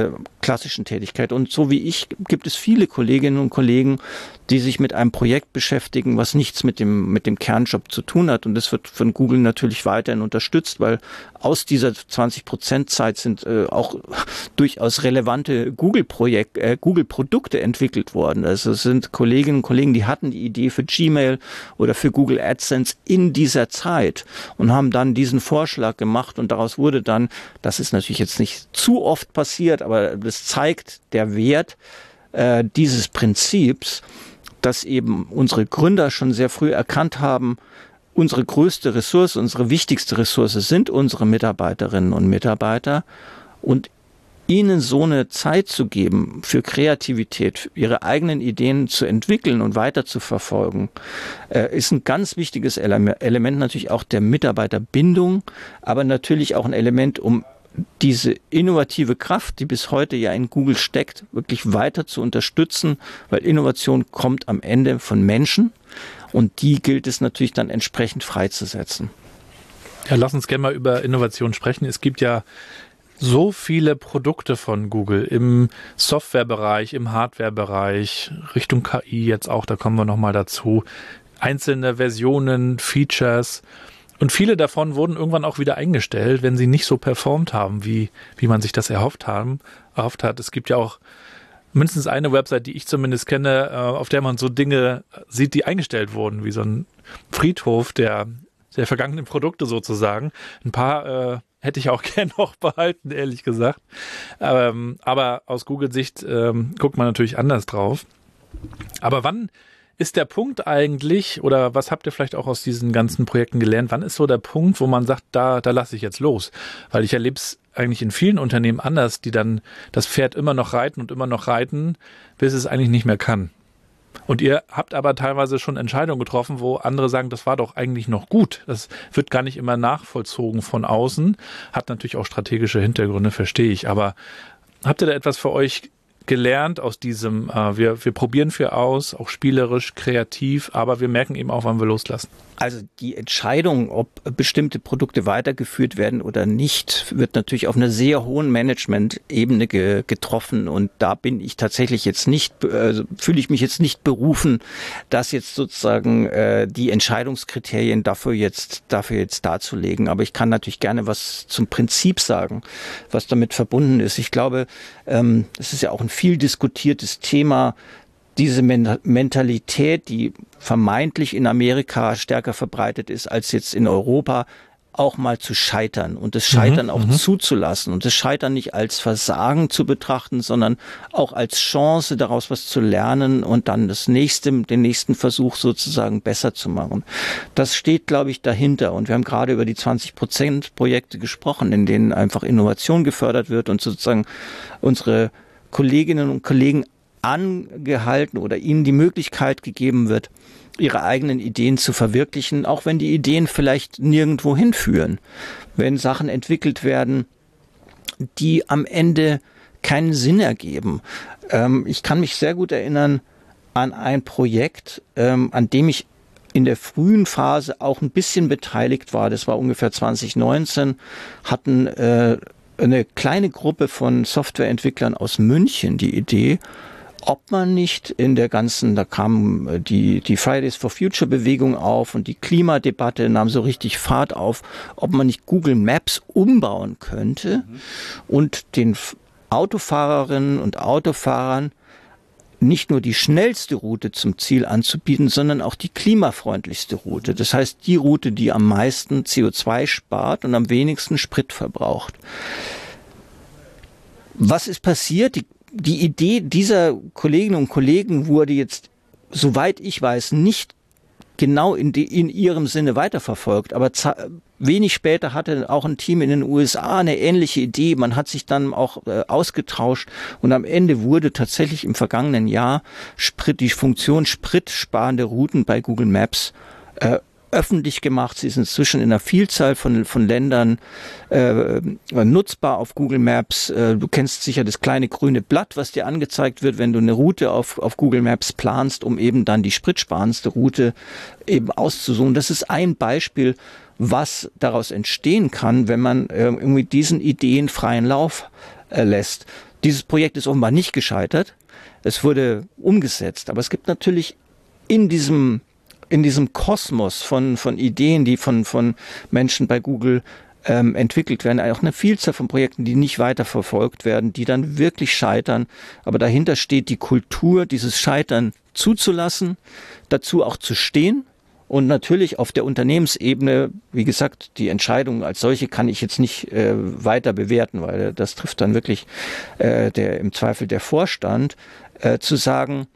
klassischen Tätigkeit. Und so wie ich gibt es viele Kolleginnen und Kollegen, die sich mit einem Projekt beschäftigen, was nichts mit dem Kernjob zu tun hat. Und das wird von Google natürlich weiterhin unterstützt, weil aus dieser 20% Zeit sind auch durchaus relevante Google-Produkte entwickelt worden. Also es sind Kolleginnen und Kollegen, die hatten die Idee für Gmail oder für Google AdSense in dieser Zeit und haben dann diesen Vorschlag gemacht und daraus wurde dann, das ist natürlich jetzt nicht zu oft passiert, aber das zeigt der Wert dieses Prinzips, dass eben unsere Gründer schon sehr früh erkannt haben, unsere größte Ressource, unsere wichtigste Ressource sind unsere Mitarbeiterinnen und Mitarbeiter und ihnen so eine Zeit zu geben für Kreativität, ihre eigenen Ideen zu entwickeln und weiter zu verfolgen, ist ein ganz wichtiges Element natürlich auch der Mitarbeiterbindung, aber natürlich auch ein Element, um diese innovative Kraft, die bis heute ja in Google steckt, wirklich weiter zu unterstützen, weil Innovation kommt am Ende von Menschen und die gilt es natürlich dann entsprechend freizusetzen. Ja, lass uns gerne mal über Innovation sprechen. Es gibt ja so viele Produkte von Google im Softwarebereich, im Hardwarebereich, Richtung KI jetzt auch, da kommen wir nochmal dazu. Einzelne Versionen, Features. Und viele davon wurden irgendwann auch wieder eingestellt, wenn sie nicht so performt haben, wie man sich das erhofft hat. Es gibt ja auch mindestens eine Website, die ich zumindest kenne, auf der man so Dinge sieht, die eingestellt wurden, wie so ein Friedhof der vergangenen Produkte sozusagen. Ein paar hätte ich auch gern noch behalten, ehrlich gesagt. Aber aus Google-Sicht guckt man natürlich anders drauf. Aber wann ist der Punkt eigentlich, oder was habt ihr vielleicht auch aus diesen ganzen Projekten gelernt, wann ist so der Punkt, wo man sagt, da lasse ich jetzt los? Weil ich erlebe es eigentlich in vielen Unternehmen anders, die dann das Pferd immer noch reiten, bis es eigentlich nicht mehr kann. Und ihr habt aber teilweise schon Entscheidungen getroffen, wo andere sagen, das war doch eigentlich noch gut. Das wird gar nicht immer nachvollzogen von außen. Hat natürlich auch strategische Hintergründe, verstehe ich. Aber habt ihr da etwas für euch gelernt aus diesem, wir probieren viel aus, auch spielerisch, kreativ, aber wir merken eben auch, wann wir loslassen? Also die Entscheidung, ob bestimmte Produkte weitergeführt werden oder nicht, wird natürlich auf einer sehr hohen Management-Ebene getroffen und da bin ich tatsächlich jetzt nicht, fühle ich mich jetzt nicht berufen, das jetzt sozusagen die Entscheidungskriterien dafür jetzt darzulegen. Aber ich kann natürlich gerne was zum Prinzip sagen, was damit verbunden ist. Ich glaube, es ist ja auch ein viel diskutiertes Thema, diese Mentalität, die vermeintlich in Amerika stärker verbreitet ist als jetzt in Europa, auch mal zu scheitern und das Scheitern auch zuzulassen und das Scheitern nicht als Versagen zu betrachten, sondern auch als Chance, daraus was zu lernen und dann den nächsten Versuch sozusagen besser zu machen. Das steht, glaube ich, dahinter und wir haben gerade über die 20% Projekte gesprochen, in denen einfach Innovation gefördert wird und sozusagen unsere Kolleginnen und Kollegen angehalten oder ihnen die Möglichkeit gegeben wird, ihre eigenen Ideen zu verwirklichen, auch wenn die Ideen vielleicht nirgendwo hinführen. Wenn Sachen entwickelt werden, die am Ende keinen Sinn ergeben. Ich kann mich sehr gut erinnern an ein Projekt, an dem ich in der frühen Phase auch ein bisschen beteiligt war. Das war ungefähr 2019, hatten eine kleine Gruppe von Softwareentwicklern aus München die Idee, ob man nicht in der ganzen, da kam die Fridays for Future Bewegung auf und die Klimadebatte nahm so richtig Fahrt auf, ob man nicht Google Maps umbauen könnte und den Autofahrerinnen und Autofahrern nicht nur die schnellste Route zum Ziel anzubieten, sondern auch die klimafreundlichste Route. Das heißt, die Route, die am meisten CO2 spart und am wenigsten Sprit verbraucht. Was ist passiert? Die Idee dieser Kolleginnen und Kollegen wurde jetzt, soweit ich weiß, nicht genau in ihrem Sinne weiterverfolgt. Aber wenig später hatte auch ein Team in den USA eine ähnliche Idee. Man hat sich dann auch ausgetauscht und am Ende wurde tatsächlich im vergangenen Jahr die Funktion spritsparende Routen bei Google Maps öffentlich gemacht. Sie ist inzwischen in einer Vielzahl von Ländern nutzbar auf Google Maps. Du kennst sicher das kleine grüne Blatt, was dir angezeigt wird, wenn du eine Route auf Google Maps planst, um eben dann die spritsparendste Route eben auszusuchen. Das ist ein Beispiel, was daraus entstehen kann, wenn man irgendwie diesen Ideen freien Lauf lässt. Dieses Projekt ist offenbar nicht gescheitert. Es wurde umgesetzt. Aber es gibt natürlich in diesem Kosmos von Ideen, die von Menschen bei Google entwickelt werden, auch eine Vielzahl von Projekten, die nicht weiterverfolgt werden, die dann wirklich scheitern. Aber dahinter steht die Kultur, dieses Scheitern zuzulassen, dazu auch zu stehen. Und natürlich auf der Unternehmensebene, wie gesagt, die Entscheidung als solche kann ich jetzt nicht weiter bewerten, weil das trifft dann wirklich im Zweifel der Vorstand, zu sagen,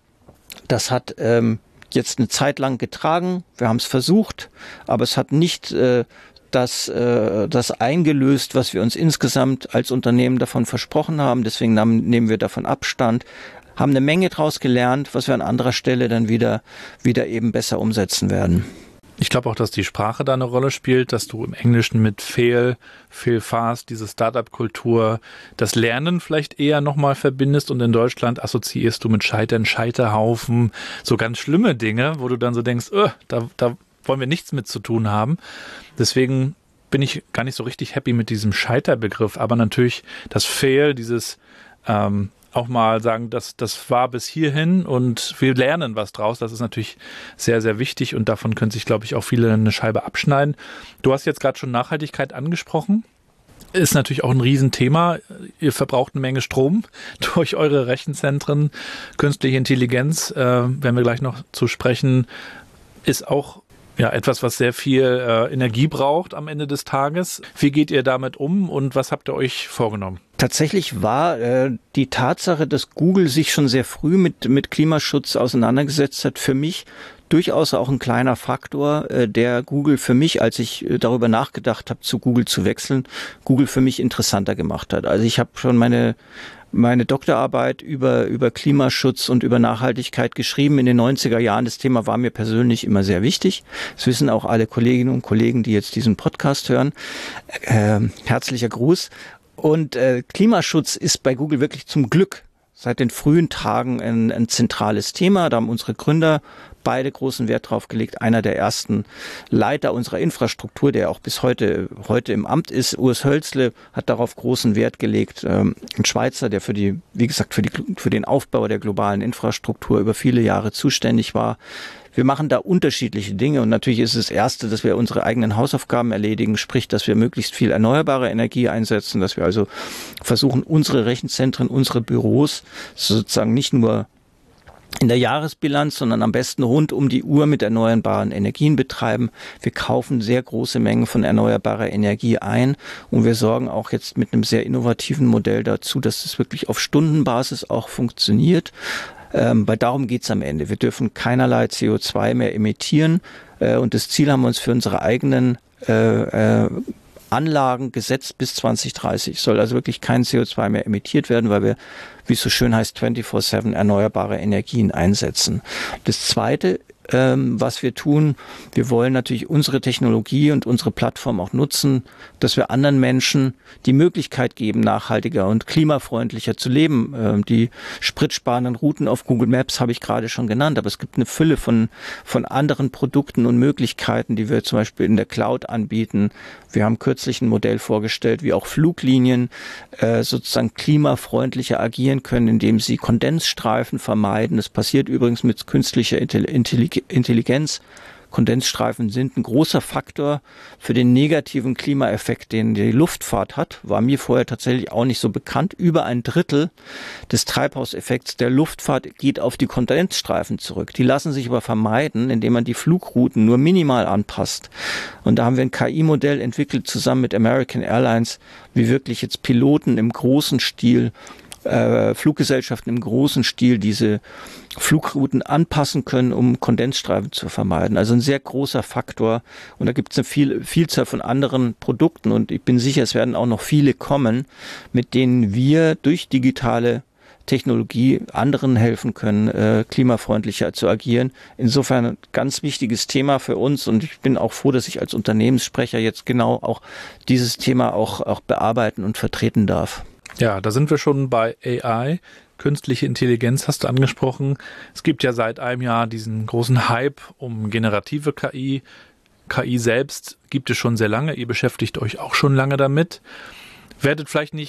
das hat jetzt eine Zeit lang getragen, wir haben es versucht, aber es hat nicht das eingelöst, was wir uns insgesamt als Unternehmen davon versprochen haben. Deswegen nehmen wir davon Abstand, haben eine Menge daraus gelernt, was wir an anderer Stelle dann wieder eben besser umsetzen werden. Ich glaube auch, dass die Sprache da eine Rolle spielt, dass du im Englischen mit fail fast, diese Startup-Kultur, das Lernen vielleicht eher nochmal verbindest und in Deutschland assoziierst du mit Scheitern, Scheiterhaufen, so ganz schlimme Dinge, wo du dann so denkst, da wollen wir nichts mit zu tun haben. Deswegen bin ich gar nicht so richtig happy mit diesem Scheiterbegriff, aber natürlich das Fail, dieses auch mal sagen, das war bis hierhin und wir lernen was draus. Das ist natürlich sehr, sehr wichtig und davon können sich, glaube ich, auch viele eine Scheibe abschneiden. Du hast jetzt gerade schon Nachhaltigkeit angesprochen. Ist natürlich auch ein Riesenthema. Ihr verbraucht eine Menge Strom durch eure Rechenzentren. Künstliche Intelligenz, werden wir gleich noch zu sprechen, ist auch etwas, was sehr viel Energie braucht am Ende des Tages. Wie geht ihr damit um und was habt ihr euch vorgenommen? Tatsächlich war die Tatsache, dass Google sich schon sehr früh mit Klimaschutz auseinandergesetzt hat, für mich durchaus auch ein kleiner Faktor, der Google für mich, als ich darüber nachgedacht habe, zu Google zu wechseln, Google für mich interessanter gemacht hat. Also ich habe schon meine Doktorarbeit über Klimaschutz und über Nachhaltigkeit geschrieben in den 90er Jahren. Das Thema war mir persönlich immer sehr wichtig. Das wissen auch alle Kolleginnen und Kollegen, die jetzt diesen Podcast hören. Herzlicher Gruß. Und Klimaschutz ist bei Google wirklich zum Glück seit den frühen Tagen ein zentrales Thema. Da haben unsere Gründer beide großen Wert drauf gelegt. Einer der ersten Leiter unserer Infrastruktur, der auch bis heute im Amt ist, Urs Hölzle, hat darauf großen Wert gelegt. Ein Schweizer, der für den Aufbau der globalen Infrastruktur über viele Jahre zuständig war. Wir machen da unterschiedliche Dinge und natürlich ist das Erste, dass wir unsere eigenen Hausaufgaben erledigen, sprich, dass wir möglichst viel erneuerbare Energie einsetzen, dass wir also versuchen, unsere Rechenzentren, unsere Büros sozusagen nicht nur in der Jahresbilanz, sondern am besten rund um die Uhr mit erneuerbaren Energien betreiben. Wir kaufen sehr große Mengen von erneuerbarer Energie ein und wir sorgen auch jetzt mit einem sehr innovativen Modell dazu, dass es wirklich auf Stundenbasis auch funktioniert. Weil darum geht's am Ende. Wir dürfen keinerlei CO2 mehr emittieren und das Ziel haben wir uns für unsere eigenen Anlagen gesetzt bis 2030. Soll also wirklich kein CO2 mehr emittiert werden, weil wir, wie es so schön heißt, 24/7 erneuerbare Energien einsetzen. Das Zweite, was wir tun, wir wollen natürlich unsere Technologie und unsere Plattform auch nutzen, dass wir anderen Menschen die Möglichkeit geben, nachhaltiger und klimafreundlicher zu leben. Die spritsparenden Routen auf Google Maps habe ich gerade schon genannt, aber es gibt eine Fülle von anderen Produkten und Möglichkeiten, die wir zum Beispiel in der Cloud anbieten. Wir haben kürzlich ein Modell vorgestellt, wie auch Fluglinien sozusagen klimafreundlicher agieren können, indem sie Kondensstreifen vermeiden. Das passiert übrigens mit künstlicher Intelligenz. Kondensstreifen sind ein großer Faktor für den negativen Klimaeffekt, den die Luftfahrt hat. War mir vorher tatsächlich auch nicht so bekannt. Über 1/3 des Treibhauseffekts der Luftfahrt geht auf die Kondensstreifen zurück. Die lassen sich aber vermeiden, indem man die Flugrouten nur minimal anpasst. Und da haben wir ein KI-Modell entwickelt zusammen mit American Airlines, wie wirklich jetzt Piloten im großen Stil Fluggesellschaften im großen Stil diese Flugrouten anpassen können, um Kondensstreifen zu vermeiden. Also ein sehr großer Faktor. Und da gibt es eine Vielzahl von anderen Produkten. Und ich bin sicher, es werden auch noch viele kommen, mit denen wir durch digitale Technologie anderen helfen können, klimafreundlicher zu agieren. Insofern ein ganz wichtiges Thema für uns. Und ich bin auch froh, dass ich als Unternehmenssprecher jetzt genau auch dieses Thema auch bearbeiten und vertreten darf. Ja, da sind wir schon bei AI. Künstliche Intelligenz hast du angesprochen. Es gibt ja seit einem Jahr diesen großen Hype um generative KI. KI selbst gibt es schon sehr lange. Ihr beschäftigt euch auch schon lange damit. Werdet vielleicht nicht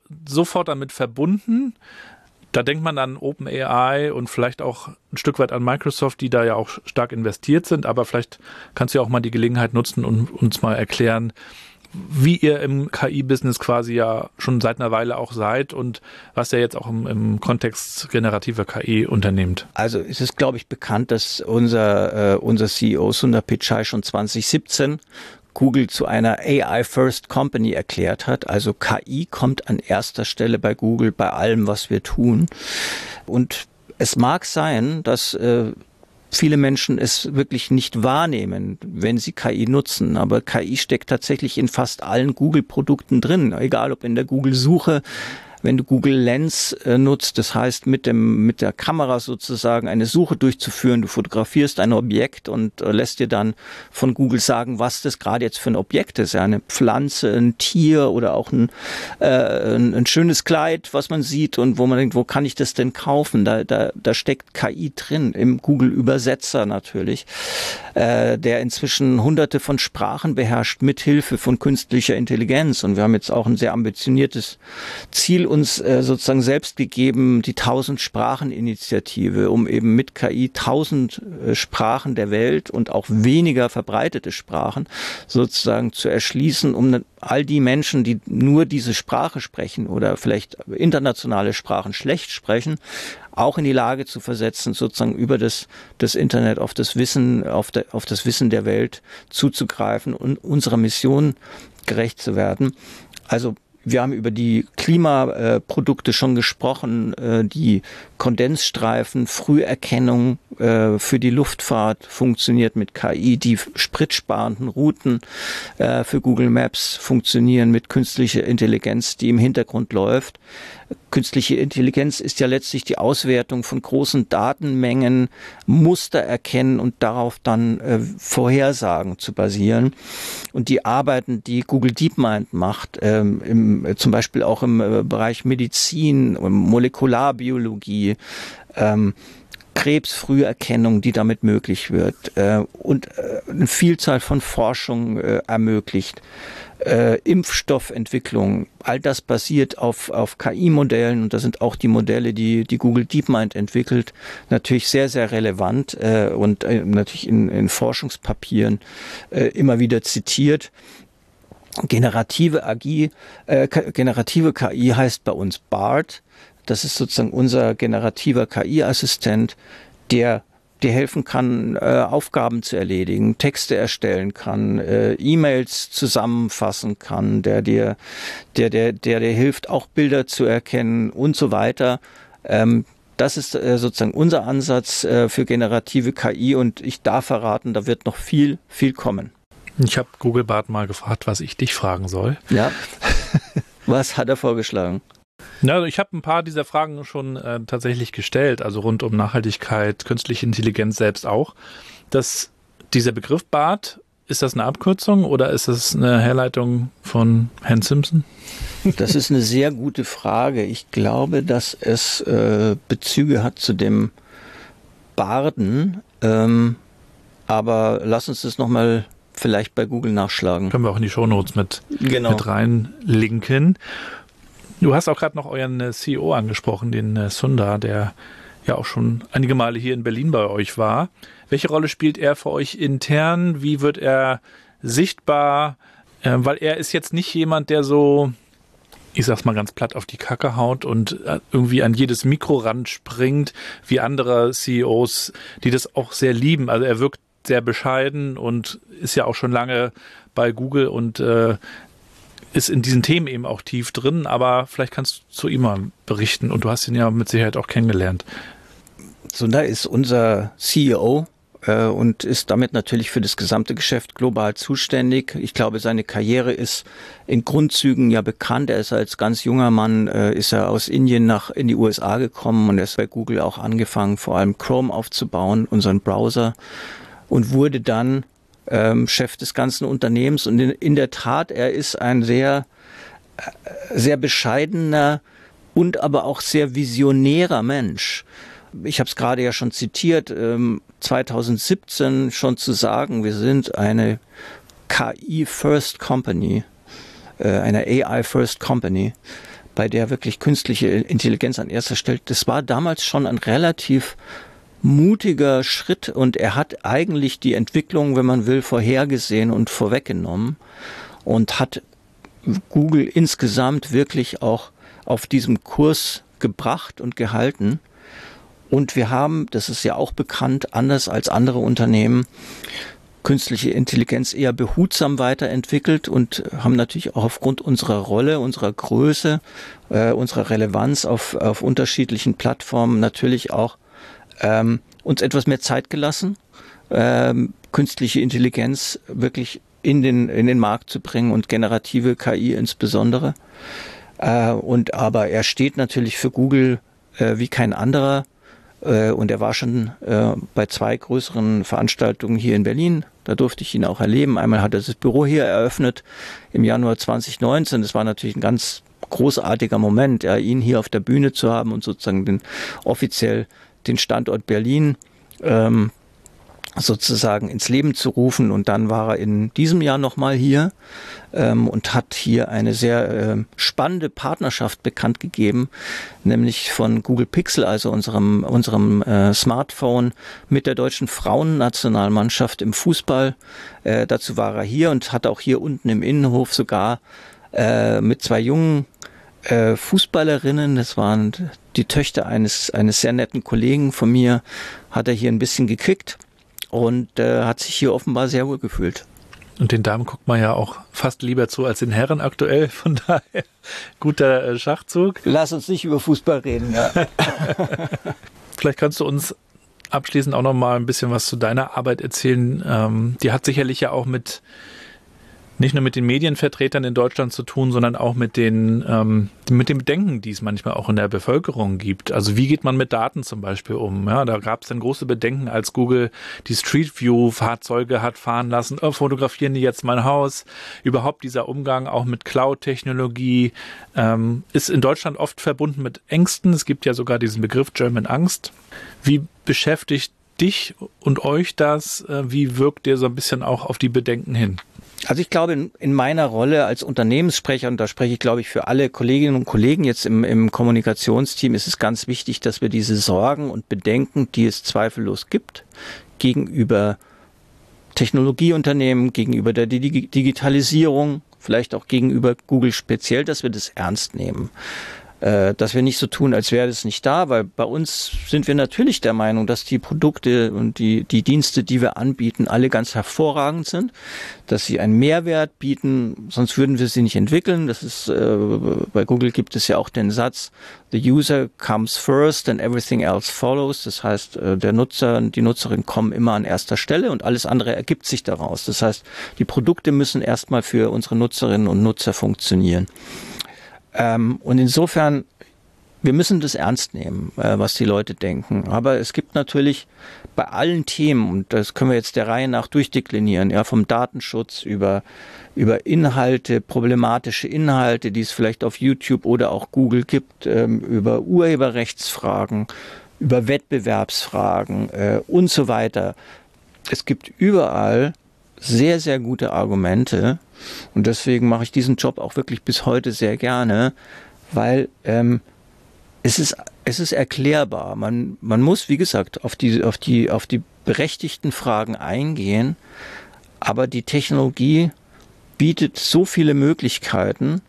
sofort damit verbunden. Da denkt man an OpenAI und vielleicht auch ein Stück weit an Microsoft, die da ja auch stark investiert sind. Aber vielleicht kannst du ja auch mal die Gelegenheit nutzen und uns mal erklären, wie ihr im KI-Business quasi ja schon seit einer Weile auch seid und was ihr jetzt auch im Kontext generativer KI unternehmt. Also es ist, glaube ich, bekannt, dass unser CEO Sundar Pichai schon 2017 Google zu einer AI-First Company erklärt hat. Also KI kommt an erster Stelle bei Google bei allem, was wir tun. Und es mag sein, dass viele Menschen es wirklich nicht wahrnehmen, wenn sie KI nutzen. Aber KI steckt tatsächlich in fast allen Google-Produkten drin, egal ob in der Google-Suche. Wenn du Google Lens nutzt, das heißt mit der Kamera sozusagen eine Suche durchzuführen, du fotografierst ein Objekt und lässt dir dann von Google sagen, was das gerade jetzt für ein Objekt ist. Ja, eine Pflanze, ein Tier oder auch ein schönes Kleid, was man sieht und wo man denkt, wo kann ich das denn kaufen? Da steckt KI drin, im Google-Übersetzer natürlich, der inzwischen hunderte von Sprachen beherrscht, mithilfe von künstlicher Intelligenz. Und wir haben jetzt auch ein sehr ambitioniertes Ziel uns sozusagen selbst gegeben, die 1000-Sprachen-Initiative, um eben mit KI 1000 Sprachen der Welt und auch weniger verbreitete Sprachen sozusagen zu erschließen, um all die Menschen, die nur diese Sprache sprechen oder vielleicht internationale Sprachen schlecht sprechen, auch in die Lage zu versetzen, sozusagen über das Internet auf das Wissen der Welt zuzugreifen und unserer Mission gerecht zu werden. Also wir haben über die Klimaprodukte schon gesprochen, die Kondensstreifen, Früherkennung für die Luftfahrt funktioniert mit KI, die spritsparenden Routen für Google Maps funktionieren mit künstlicher Intelligenz, die im Hintergrund läuft. Künstliche Intelligenz ist ja letztlich die Auswertung von großen Datenmengen, Muster erkennen und darauf dann Vorhersagen zu basieren. Und die Arbeiten, die Google DeepMind macht, zum Beispiel auch im Bereich Medizin, Molekularbiologie, Krebsfrüherkennung, die damit möglich wird und eine Vielzahl von Forschung ermöglicht. Impfstoffentwicklung, all das basiert auf KI-Modellen und da sind auch die Modelle, die Google DeepMind entwickelt, natürlich sehr, sehr relevant und natürlich in Forschungspapieren immer wieder zitiert. Generative KI heißt bei uns BART. Das ist sozusagen unser generativer KI-Assistent, der dir helfen kann, Aufgaben zu erledigen, Texte erstellen kann, E-Mails zusammenfassen kann, der dir hilft, auch Bilder zu erkennen und so weiter. Das ist sozusagen unser Ansatz für generative KI und ich darf verraten, da wird noch viel, viel kommen. Ich habe Google Bart mal gefragt, was ich dich fragen soll. Ja. Was hat er vorgeschlagen? Na, ich habe ein paar dieser Fragen schon tatsächlich gestellt, also rund um Nachhaltigkeit, künstliche Intelligenz selbst auch. Dieser Begriff BART, ist das eine Abkürzung oder ist das eine Herleitung von Herrn Simpson? Das ist eine sehr gute Frage. Ich glaube, dass es Bezüge hat zu dem Barden, aber lass uns das nochmal vielleicht bei Google nachschlagen. Können wir auch in die Shownotes mit reinlinken. Du hast auch gerade noch euren CEO angesprochen, den Sundar, der ja auch schon einige Male hier in Berlin bei euch war. Welche Rolle spielt er für euch intern? Wie wird er sichtbar? Weil er ist jetzt nicht jemand, der so, ich sag's mal ganz platt, auf die Kacke haut und irgendwie an jedes Mikro ranspringt, wie andere CEOs, die das auch sehr lieben. Also er wirkt sehr bescheiden und ist ja auch schon lange bei Google und ist in diesen Themen eben auch tief drin, aber vielleicht kannst du zu ihm mal berichten und du hast ihn ja mit Sicherheit auch kennengelernt. Sundar ist unser CEO und ist damit natürlich für das gesamte Geschäft global zuständig. Ich glaube, seine Karriere ist in Grundzügen ja bekannt. Er ist als ganz junger Mann, ist er aus Indien in die USA gekommen und er ist bei Google auch angefangen, vor allem Chrome aufzubauen, unseren Browser, und wurde dann Chef des ganzen Unternehmens. Und in der Tat, er ist ein sehr, sehr bescheidener und aber auch sehr visionärer Mensch. Ich habe es gerade ja schon zitiert, 2017 schon zu sagen, wir sind eine KI-First Company, eine AI-First Company. bei der wirklich künstliche Intelligenz an erster Stelle, das war damals schon ein relativ mutiger Schritt und er hat eigentlich die Entwicklung, wenn man will, vorhergesehen und vorweggenommen und hat Google insgesamt wirklich auch auf diesem Kurs gebracht und gehalten. Und wir haben, das ist ja auch bekannt, anders als andere Unternehmen, künstliche Intelligenz eher behutsam weiterentwickelt und haben natürlich auch aufgrund unserer Rolle, unserer Größe, unserer Relevanz auf unterschiedlichen Plattformen natürlich auch uns etwas mehr Zeit gelassen, künstliche Intelligenz wirklich in den Markt zu bringen und generative KI insbesondere. Aber er steht natürlich für Google wie kein anderer. Und er war schon bei 2 größeren Veranstaltungen hier in Berlin. Da durfte ich ihn auch erleben. Einmal hat er das Büro hier eröffnet im Januar 2019. Das war natürlich ein ganz großartiger Moment, ihn hier auf der Bühne zu haben und sozusagen offiziell den Standort Berlin sozusagen ins Leben zu rufen. Und dann war er in diesem Jahr nochmal hier und hat hier eine sehr spannende Partnerschaft bekannt gegeben, nämlich von Google Pixel, also unserem Smartphone, mit der deutschen Frauennationalmannschaft im Fußball. Dazu war er hier und hat auch hier unten im Innenhof sogar mit 2 jungen Fußballerinnen, das waren die Töchter eines sehr netten Kollegen von mir, hat er hier ein bisschen gekickt und hat sich hier offenbar sehr wohl gefühlt. Und den Damen guckt man ja auch fast lieber zu als den Herren aktuell, von daher guter Schachzug. Lass uns nicht über Fußball reden. Ja. Vielleicht kannst du uns abschließend auch noch mal ein bisschen was zu deiner Arbeit erzählen. Die hat sicherlich ja auch nicht nur mit den Medienvertretern in Deutschland zu tun, sondern auch mit dem Bedenken, die es manchmal auch in der Bevölkerung gibt. Also wie geht man mit Daten zum Beispiel um? Ja, da gab es dann große Bedenken, als Google die Street View Fahrzeuge hat fahren lassen. Fotografieren die jetzt mein Haus? Überhaupt dieser Umgang auch mit Cloud-Technologie ist in Deutschland oft verbunden mit Ängsten. Es gibt ja sogar diesen Begriff German Angst. Wie beschäftigt dich und euch das? Wie wirkt ihr so ein bisschen auch auf die Bedenken hin? Also ich glaube, in meiner Rolle als Unternehmenssprecher, und da spreche ich, glaube ich, für alle Kolleginnen und Kollegen jetzt im Kommunikationsteam, ist es ganz wichtig, dass wir diese Sorgen und Bedenken, die es zweifellos gibt, gegenüber Technologieunternehmen, gegenüber der Digitalisierung, vielleicht auch gegenüber Google speziell, dass wir das ernst nehmen. Dass wir nicht so tun, als wäre das nicht da, weil bei uns sind wir natürlich der Meinung, dass die Produkte und die Dienste, die wir anbieten, alle ganz hervorragend sind, dass sie einen Mehrwert bieten, sonst würden wir sie nicht entwickeln. Das ist, bei Google gibt es ja auch den Satz, the user comes first and everything else follows. Das heißt, der Nutzer und die Nutzerin kommen immer an erster Stelle und alles andere ergibt sich daraus. Das heißt, die Produkte müssen erstmal für unsere Nutzerinnen und Nutzer funktionieren. Und insofern, wir müssen das ernst nehmen, was die Leute denken. Aber es gibt natürlich bei allen Themen, und das können wir jetzt der Reihe nach durchdeklinieren, ja, vom Datenschutz über Inhalte, problematische Inhalte, die es vielleicht auf YouTube oder auch Google gibt, über Urheberrechtsfragen, über Wettbewerbsfragen und so weiter. Es gibt überall sehr, sehr gute Argumente und deswegen mache ich diesen Job auch wirklich bis heute sehr gerne, weil es ist erklärbar. Man muss, wie gesagt, auf die berechtigten Fragen eingehen, aber die Technologie bietet so viele Möglichkeiten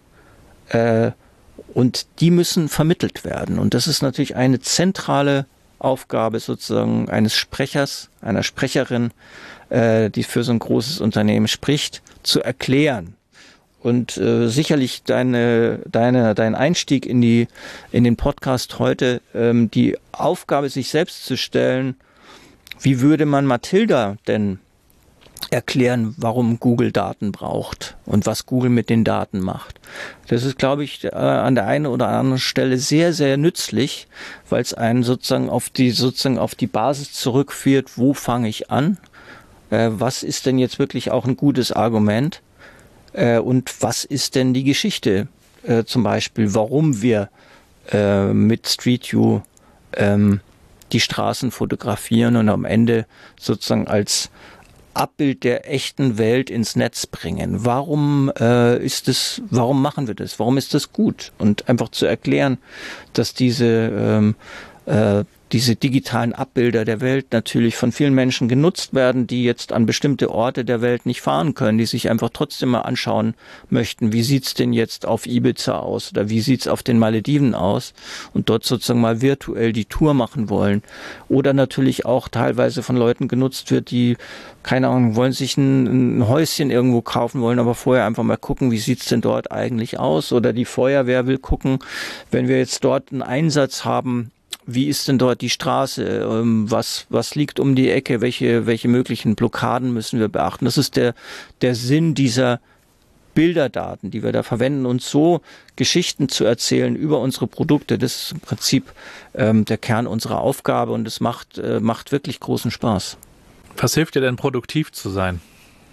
und die müssen vermittelt werden. Und das ist natürlich eine zentrale Aufgabe sozusagen eines Sprechers, einer Sprecherin, die für so ein großes Unternehmen spricht, zu erklären. Und sicherlich dein Einstieg in den Podcast heute, die Aufgabe, sich selbst zu stellen, wie würde man Mathilda denn erklären, warum Google Daten braucht und was Google mit den Daten macht. Das ist, glaube ich, an der einen oder anderen Stelle sehr, sehr nützlich, weil es einen sozusagen auf die Basis zurückführt, wo fange ich an? Was ist denn jetzt wirklich auch ein gutes Argument? Und was ist denn die Geschichte? Zum Beispiel, warum wir mit Street View die Straßen fotografieren und am Ende sozusagen als Abbild der echten Welt ins Netz bringen. Warum machen wir das? Warum ist das gut? Und einfach zu erklären, dass diese digitalen Abbilder der Welt natürlich von vielen Menschen genutzt werden, die jetzt an bestimmte Orte der Welt nicht fahren können, die sich einfach trotzdem mal anschauen möchten, wie sieht's denn jetzt auf Ibiza aus oder wie sieht's auf den Malediven aus und dort sozusagen mal virtuell die Tour machen wollen. Oder natürlich auch teilweise von Leuten genutzt wird, die, keine Ahnung, wollen sich ein Häuschen irgendwo kaufen wollen, aber vorher einfach mal gucken, wie sieht's denn dort eigentlich aus? Oder die Feuerwehr will gucken, wenn wir jetzt dort einen Einsatz haben, wie ist denn dort die Straße? Was liegt um die Ecke? Welche möglichen Blockaden müssen wir beachten? Das ist der Sinn dieser Bilderdaten, die wir da verwenden, uns so Geschichten zu erzählen über unsere Produkte. Das ist im Prinzip der Kern unserer Aufgabe und es macht wirklich großen Spaß. Was hilft dir denn, produktiv zu sein?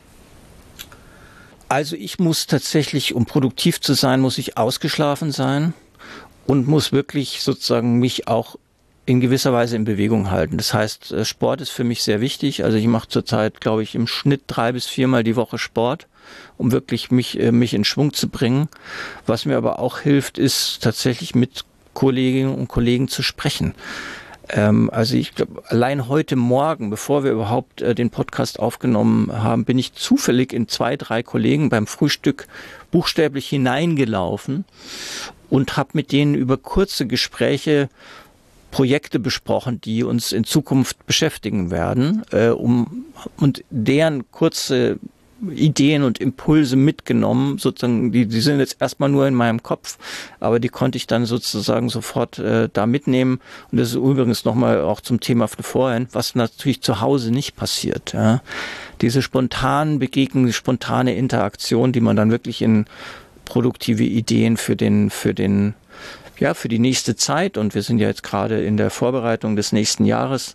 Also ich muss tatsächlich, um produktiv zu sein, muss ich ausgeschlafen sein. Und muss wirklich sozusagen mich auch in gewisser Weise in Bewegung halten. Das heißt, Sport ist für mich sehr wichtig. Also ich mache zurzeit, glaube ich, im Schnitt 3 bis 4 Mal die Woche Sport, um wirklich mich in Schwung zu bringen. Was mir aber auch hilft, ist tatsächlich mit Kolleginnen und Kollegen zu sprechen. Also ich glaube, allein heute Morgen, bevor wir überhaupt den Podcast aufgenommen haben, bin ich zufällig in 2, 3 Kollegen beim Frühstück buchstäblich hineingelaufen und habe mit denen über kurze Gespräche Projekte besprochen, die uns in Zukunft beschäftigen werden, und deren kurze Ideen und Impulse mitgenommen, sozusagen, die sind jetzt erstmal nur in meinem Kopf, aber die konnte ich dann sozusagen sofort da mitnehmen. Und das ist übrigens nochmal auch zum Thema von vorhin, was natürlich zu Hause nicht passiert. Ja. Diese spontanen Begegnungen, spontane Interaktion, die man dann wirklich in produktive Ideen für die nächste Zeit, und wir sind ja jetzt gerade in der Vorbereitung des nächsten Jahres,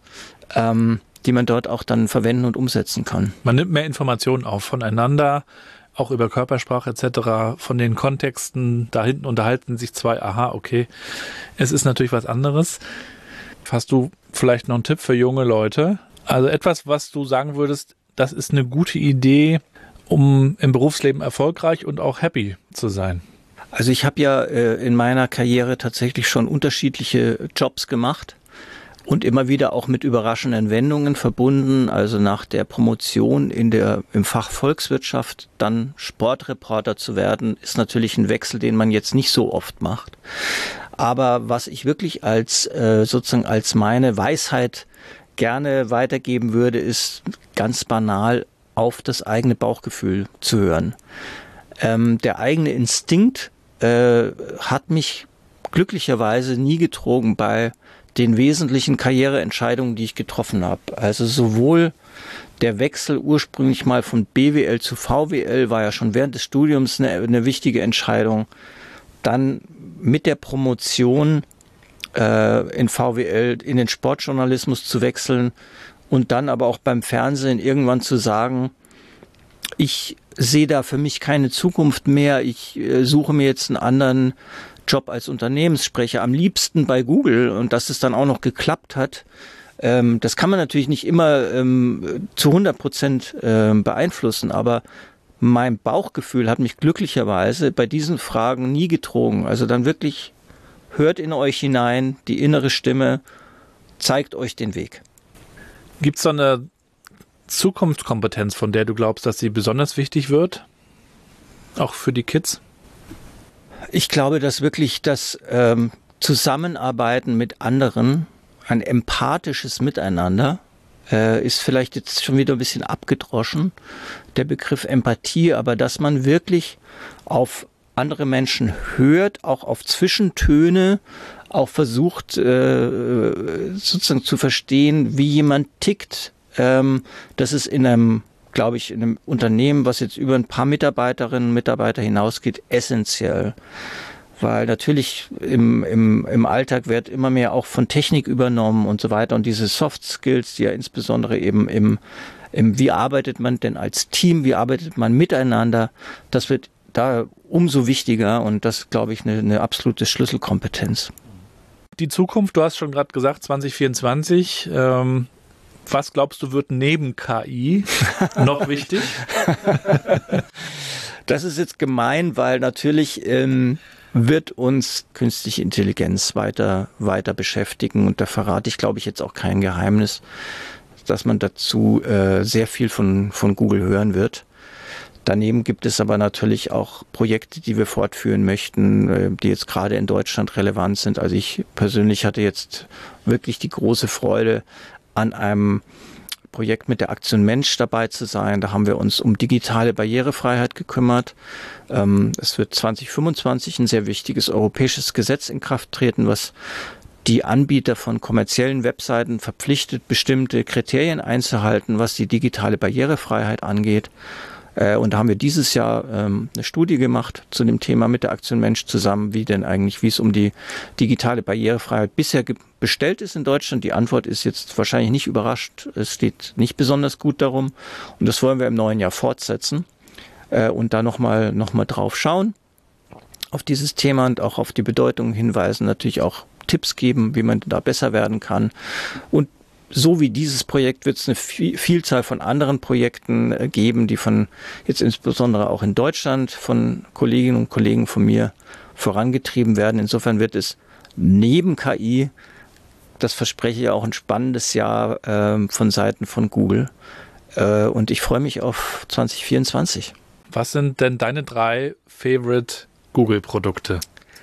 die man dort auch dann verwenden und umsetzen kann. Man nimmt mehr Informationen auf voneinander, auch über Körpersprache etc., von den Kontexten, da hinten unterhalten sich 2, aha, okay, es ist natürlich was anderes. Hast du vielleicht noch einen Tipp für junge Leute? Also etwas, was du sagen würdest, das ist eine gute Idee, um im Berufsleben erfolgreich und auch happy zu sein? Also ich habe ja in meiner Karriere tatsächlich schon unterschiedliche Jobs gemacht und immer wieder auch mit überraschenden Wendungen verbunden. Also nach der Promotion im Fach Volkswirtschaft dann Sportreporter zu werden, ist natürlich ein Wechsel, den man jetzt nicht so oft macht. Aber was ich wirklich als meine Weisheit gerne weitergeben würde, ist ganz banal, auf das eigene Bauchgefühl zu hören. Der eigene Instinkt hat mich glücklicherweise nie getrogen bei den wesentlichen Karriereentscheidungen, die ich getroffen habe. Also sowohl der Wechsel ursprünglich mal von BWL zu VWL war ja schon während des Studiums eine wichtige Entscheidung. Dann mit der Promotion in VWL in den Sportjournalismus zu wechseln und dann aber auch beim Fernsehen irgendwann zu sagen, ich sehe da für mich keine Zukunft mehr, ich suche mir jetzt einen anderen Job als Unternehmenssprecher, am liebsten bei Google, und dass es dann auch noch geklappt hat. Das kann man natürlich nicht immer zu 100% beeinflussen, aber mein Bauchgefühl hat mich glücklicherweise bei diesen Fragen nie getrogen. Also dann wirklich hört in euch hinein, die innere Stimme zeigt euch den Weg. Gibt es so eine Zukunftskompetenz, von der du glaubst, dass sie besonders wichtig wird? Auch für die Kids? Ich glaube, dass wirklich das Zusammenarbeiten mit anderen, ein empathisches Miteinander, ist vielleicht jetzt schon wieder ein bisschen abgedroschen, der Begriff Empathie, aber dass man wirklich auf andere Menschen hört, auch auf Zwischentöne, auch versucht sozusagen zu verstehen, wie jemand tickt. Das ist in einem Unternehmen, was jetzt über ein paar Mitarbeiterinnen und Mitarbeiter hinausgeht, essentiell. Weil natürlich im Alltag wird immer mehr auch von Technik übernommen und so weiter. Und diese Soft Skills, die ja insbesondere eben wie arbeitet man denn als Team, wie arbeitet man miteinander, das wird da umso wichtiger, und das, glaube ich, eine absolute Schlüsselkompetenz. Die Zukunft, du hast schon gerade gesagt, 2024, Was glaubst du, wird neben KI noch wichtig? Das ist jetzt gemein, weil natürlich wird uns künstliche Intelligenz weiter beschäftigen. Und da verrate ich, glaube ich, jetzt auch kein Geheimnis, dass man dazu sehr viel von Google hören wird. Daneben gibt es aber natürlich auch Projekte, die wir fortführen möchten, die jetzt gerade in Deutschland relevant sind. Also ich persönlich hatte jetzt wirklich die große Freude, an einem Projekt mit der Aktion Mensch dabei zu sein. Da haben wir uns um digitale Barrierefreiheit gekümmert. Es wird 2025 ein sehr wichtiges europäisches Gesetz in Kraft treten, was die Anbieter von kommerziellen Webseiten verpflichtet, bestimmte Kriterien einzuhalten, was die digitale Barrierefreiheit angeht. Und da haben wir dieses Jahr eine Studie gemacht zu dem Thema mit der Aktion Mensch zusammen, wie es um die digitale Barrierefreiheit bisher bestellt ist in Deutschland. Die Antwort ist jetzt wahrscheinlich nicht überrascht. Es steht nicht besonders gut darum. Und das wollen wir im neuen Jahr fortsetzen und da nochmal drauf schauen auf dieses Thema und auch auf die Bedeutung hinweisen, natürlich auch Tipps geben, wie man da besser werden kann. Und so wie dieses Projekt wird es eine Vielzahl von anderen Projekten geben, die jetzt insbesondere auch in Deutschland von Kolleginnen und Kollegen von mir vorangetrieben werden. Insofern wird es neben KI, das verspreche ich, auch ein spannendes Jahr von Seiten von Google. Und ich freue mich auf 2024. Was sind denn deine 3 Favorite Google-Produkte?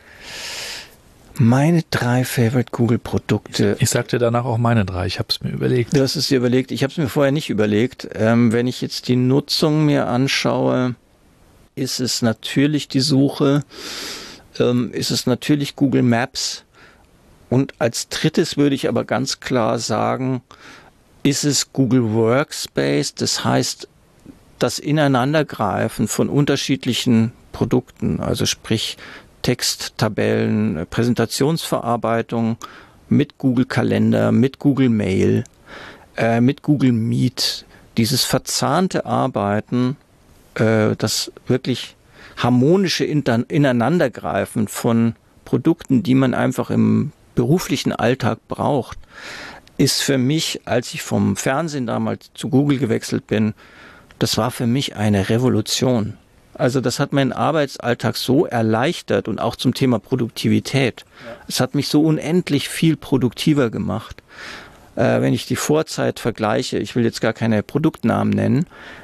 Meine 3 Favorite Google-Produkte. Ich sagte danach auch meine 3. Ich habe es mir überlegt. Du hast es dir überlegt. Ich habe es mir vorher nicht überlegt. Wenn ich jetzt die Nutzung mir anschaue, ist es natürlich die Suche, ist es natürlich Google Maps. Und als drittes würde ich aber ganz klar sagen, ist es Google Workspace. Das heißt, das Ineinandergreifen von unterschiedlichen Produkten, also sprich Text, Tabellen, Präsentationsverarbeitung mit Google Kalender, mit Google Mail, mit Google Meet. Dieses verzahnte Arbeiten, das wirklich harmonische Ineinandergreifen von Produkten, die man einfach im beruflichen Alltag braucht, ist für mich, als ich vom Fernsehen damals zu Google gewechselt bin, das war für mich eine Revolution. Also das hat meinen Arbeitsalltag so erleichtert und auch zum Thema Produktivität. Es hat mich so unendlich viel produktiver gemacht. Wenn ich die Vorzeit vergleiche, ich will jetzt gar keine Produktnamen nennen,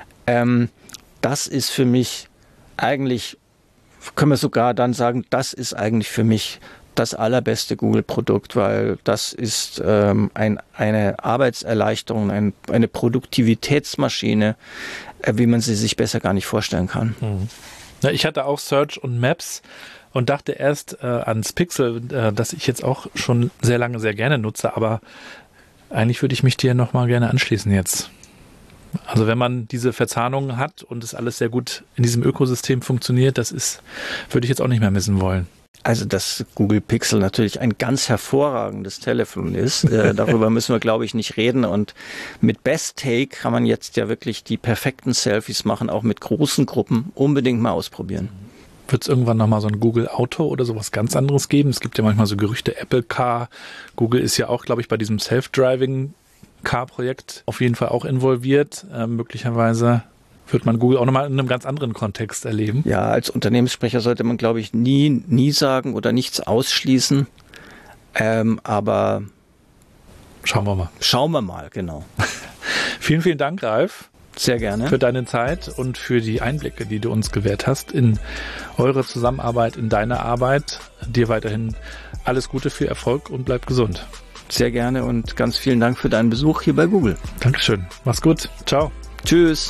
das ist für mich eigentlich, können wir sogar dann sagen, das ist eigentlich für mich das allerbeste Google-Produkt, weil das ist eine Arbeitserleichterung, eine Produktivitätsmaschine, wie man sie sich besser gar nicht vorstellen kann. Ja, ich hatte auch Search und Maps und dachte erst ans Pixel, das ich jetzt auch schon sehr lange sehr gerne nutze, aber eigentlich würde ich mich dir nochmal gerne anschließen jetzt. Also wenn man diese Verzahnung hat und es alles sehr gut in diesem Ökosystem funktioniert, würde ich jetzt auch nicht mehr missen wollen. Also dass Google Pixel natürlich ein ganz hervorragendes Telefon ist, darüber müssen wir, glaube ich, nicht reden. Und mit Best Take kann man jetzt ja wirklich die perfekten Selfies machen, auch mit großen Gruppen. Unbedingt mal ausprobieren. Wird es irgendwann nochmal so ein Google Auto oder sowas ganz anderes geben? Es gibt ja manchmal so Gerüchte, Apple Car. Google ist ja auch, glaube ich, bei diesem Self-Driving Car-Projekt auf jeden Fall auch involviert. Möglicherweise wird man Google auch nochmal in einem ganz anderen Kontext erleben. Ja, als Unternehmenssprecher sollte man, glaube ich, nie sagen oder nichts ausschließen. Aber schauen wir mal. Schauen wir mal, genau. Vielen, vielen Dank, Ralf. Sehr gerne. Für deine Zeit und für die Einblicke, die du uns gewährt hast in eure Zusammenarbeit, in deine Arbeit. Dir weiterhin alles Gute, viel Erfolg und bleib gesund. Sehr gerne und ganz vielen Dank für deinen Besuch hier bei Google. Dankeschön. Mach's gut. Ciao. Tschüss.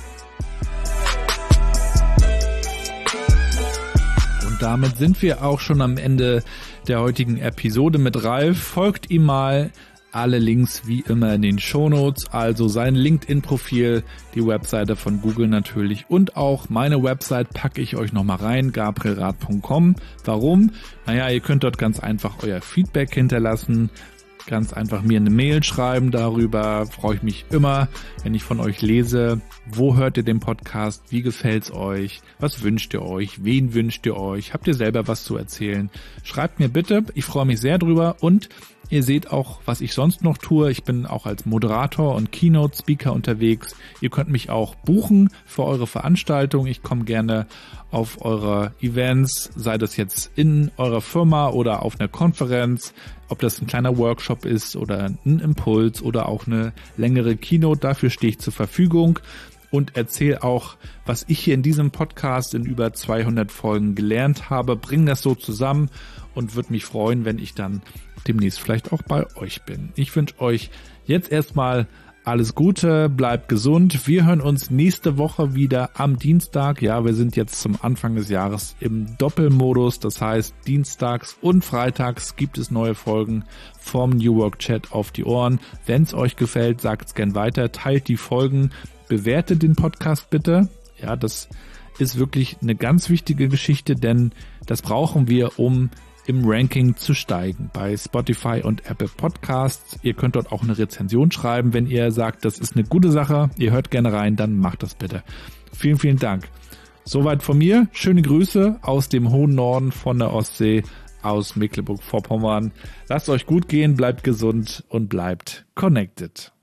Und damit sind wir auch schon am Ende der heutigen Episode mit Ralf. Folgt ihm mal. Alle Links wie immer in den Shownotes, also sein LinkedIn-Profil, die Webseite von Google natürlich und auch meine Website packe ich euch nochmal rein, gabrielrath.com. Warum? Naja, ihr könnt dort ganz einfach euer Feedback hinterlassen. ganz einfach mir eine Mail schreiben. Darüber freue ich mich immer, wenn ich von euch lese. Wo hört ihr den Podcast? Wie gefällt's euch? Was wünscht ihr euch? Wen wünscht ihr euch? Habt ihr selber was zu erzählen? Schreibt mir bitte. Ich freue mich sehr drüber und ihr seht auch, was ich sonst noch tue. Ich bin auch als Moderator und Keynote-Speaker unterwegs. Ihr könnt mich auch buchen für eure Veranstaltung. Ich komme gerne auf eure Events, sei das jetzt in eurer Firma oder auf einer Konferenz, ob das ein kleiner Workshop ist oder ein Impuls oder auch eine längere Keynote. Dafür stehe ich zur Verfügung und erzähle auch, was ich hier in diesem Podcast in über 200 Folgen gelernt habe. Bringe das so zusammen und würde mich freuen, wenn ich dann demnächst vielleicht auch bei euch bin. Ich wünsche euch jetzt erstmal alles Gute, bleibt gesund. Wir hören uns nächste Woche wieder am Dienstag. Ja, wir sind jetzt zum Anfang des Jahres im Doppelmodus. Das heißt, dienstags und freitags gibt es neue Folgen vom New Work Chat auf die Ohren. Wenn es euch gefällt, sagt es gern weiter, teilt die Folgen, bewertet den Podcast bitte. Ja, das ist wirklich eine ganz wichtige Geschichte, denn das brauchen wir, um im Ranking zu steigen bei Spotify und Apple Podcasts. Ihr könnt dort auch eine Rezension schreiben, wenn ihr sagt, das ist eine gute Sache, ihr hört gerne rein, dann macht das bitte. Vielen, vielen Dank. Soweit von mir. Schöne Grüße aus dem hohen Norden von der Ostsee, aus Mecklenburg-Vorpommern. Lasst euch gut gehen, bleibt gesund und bleibt connected.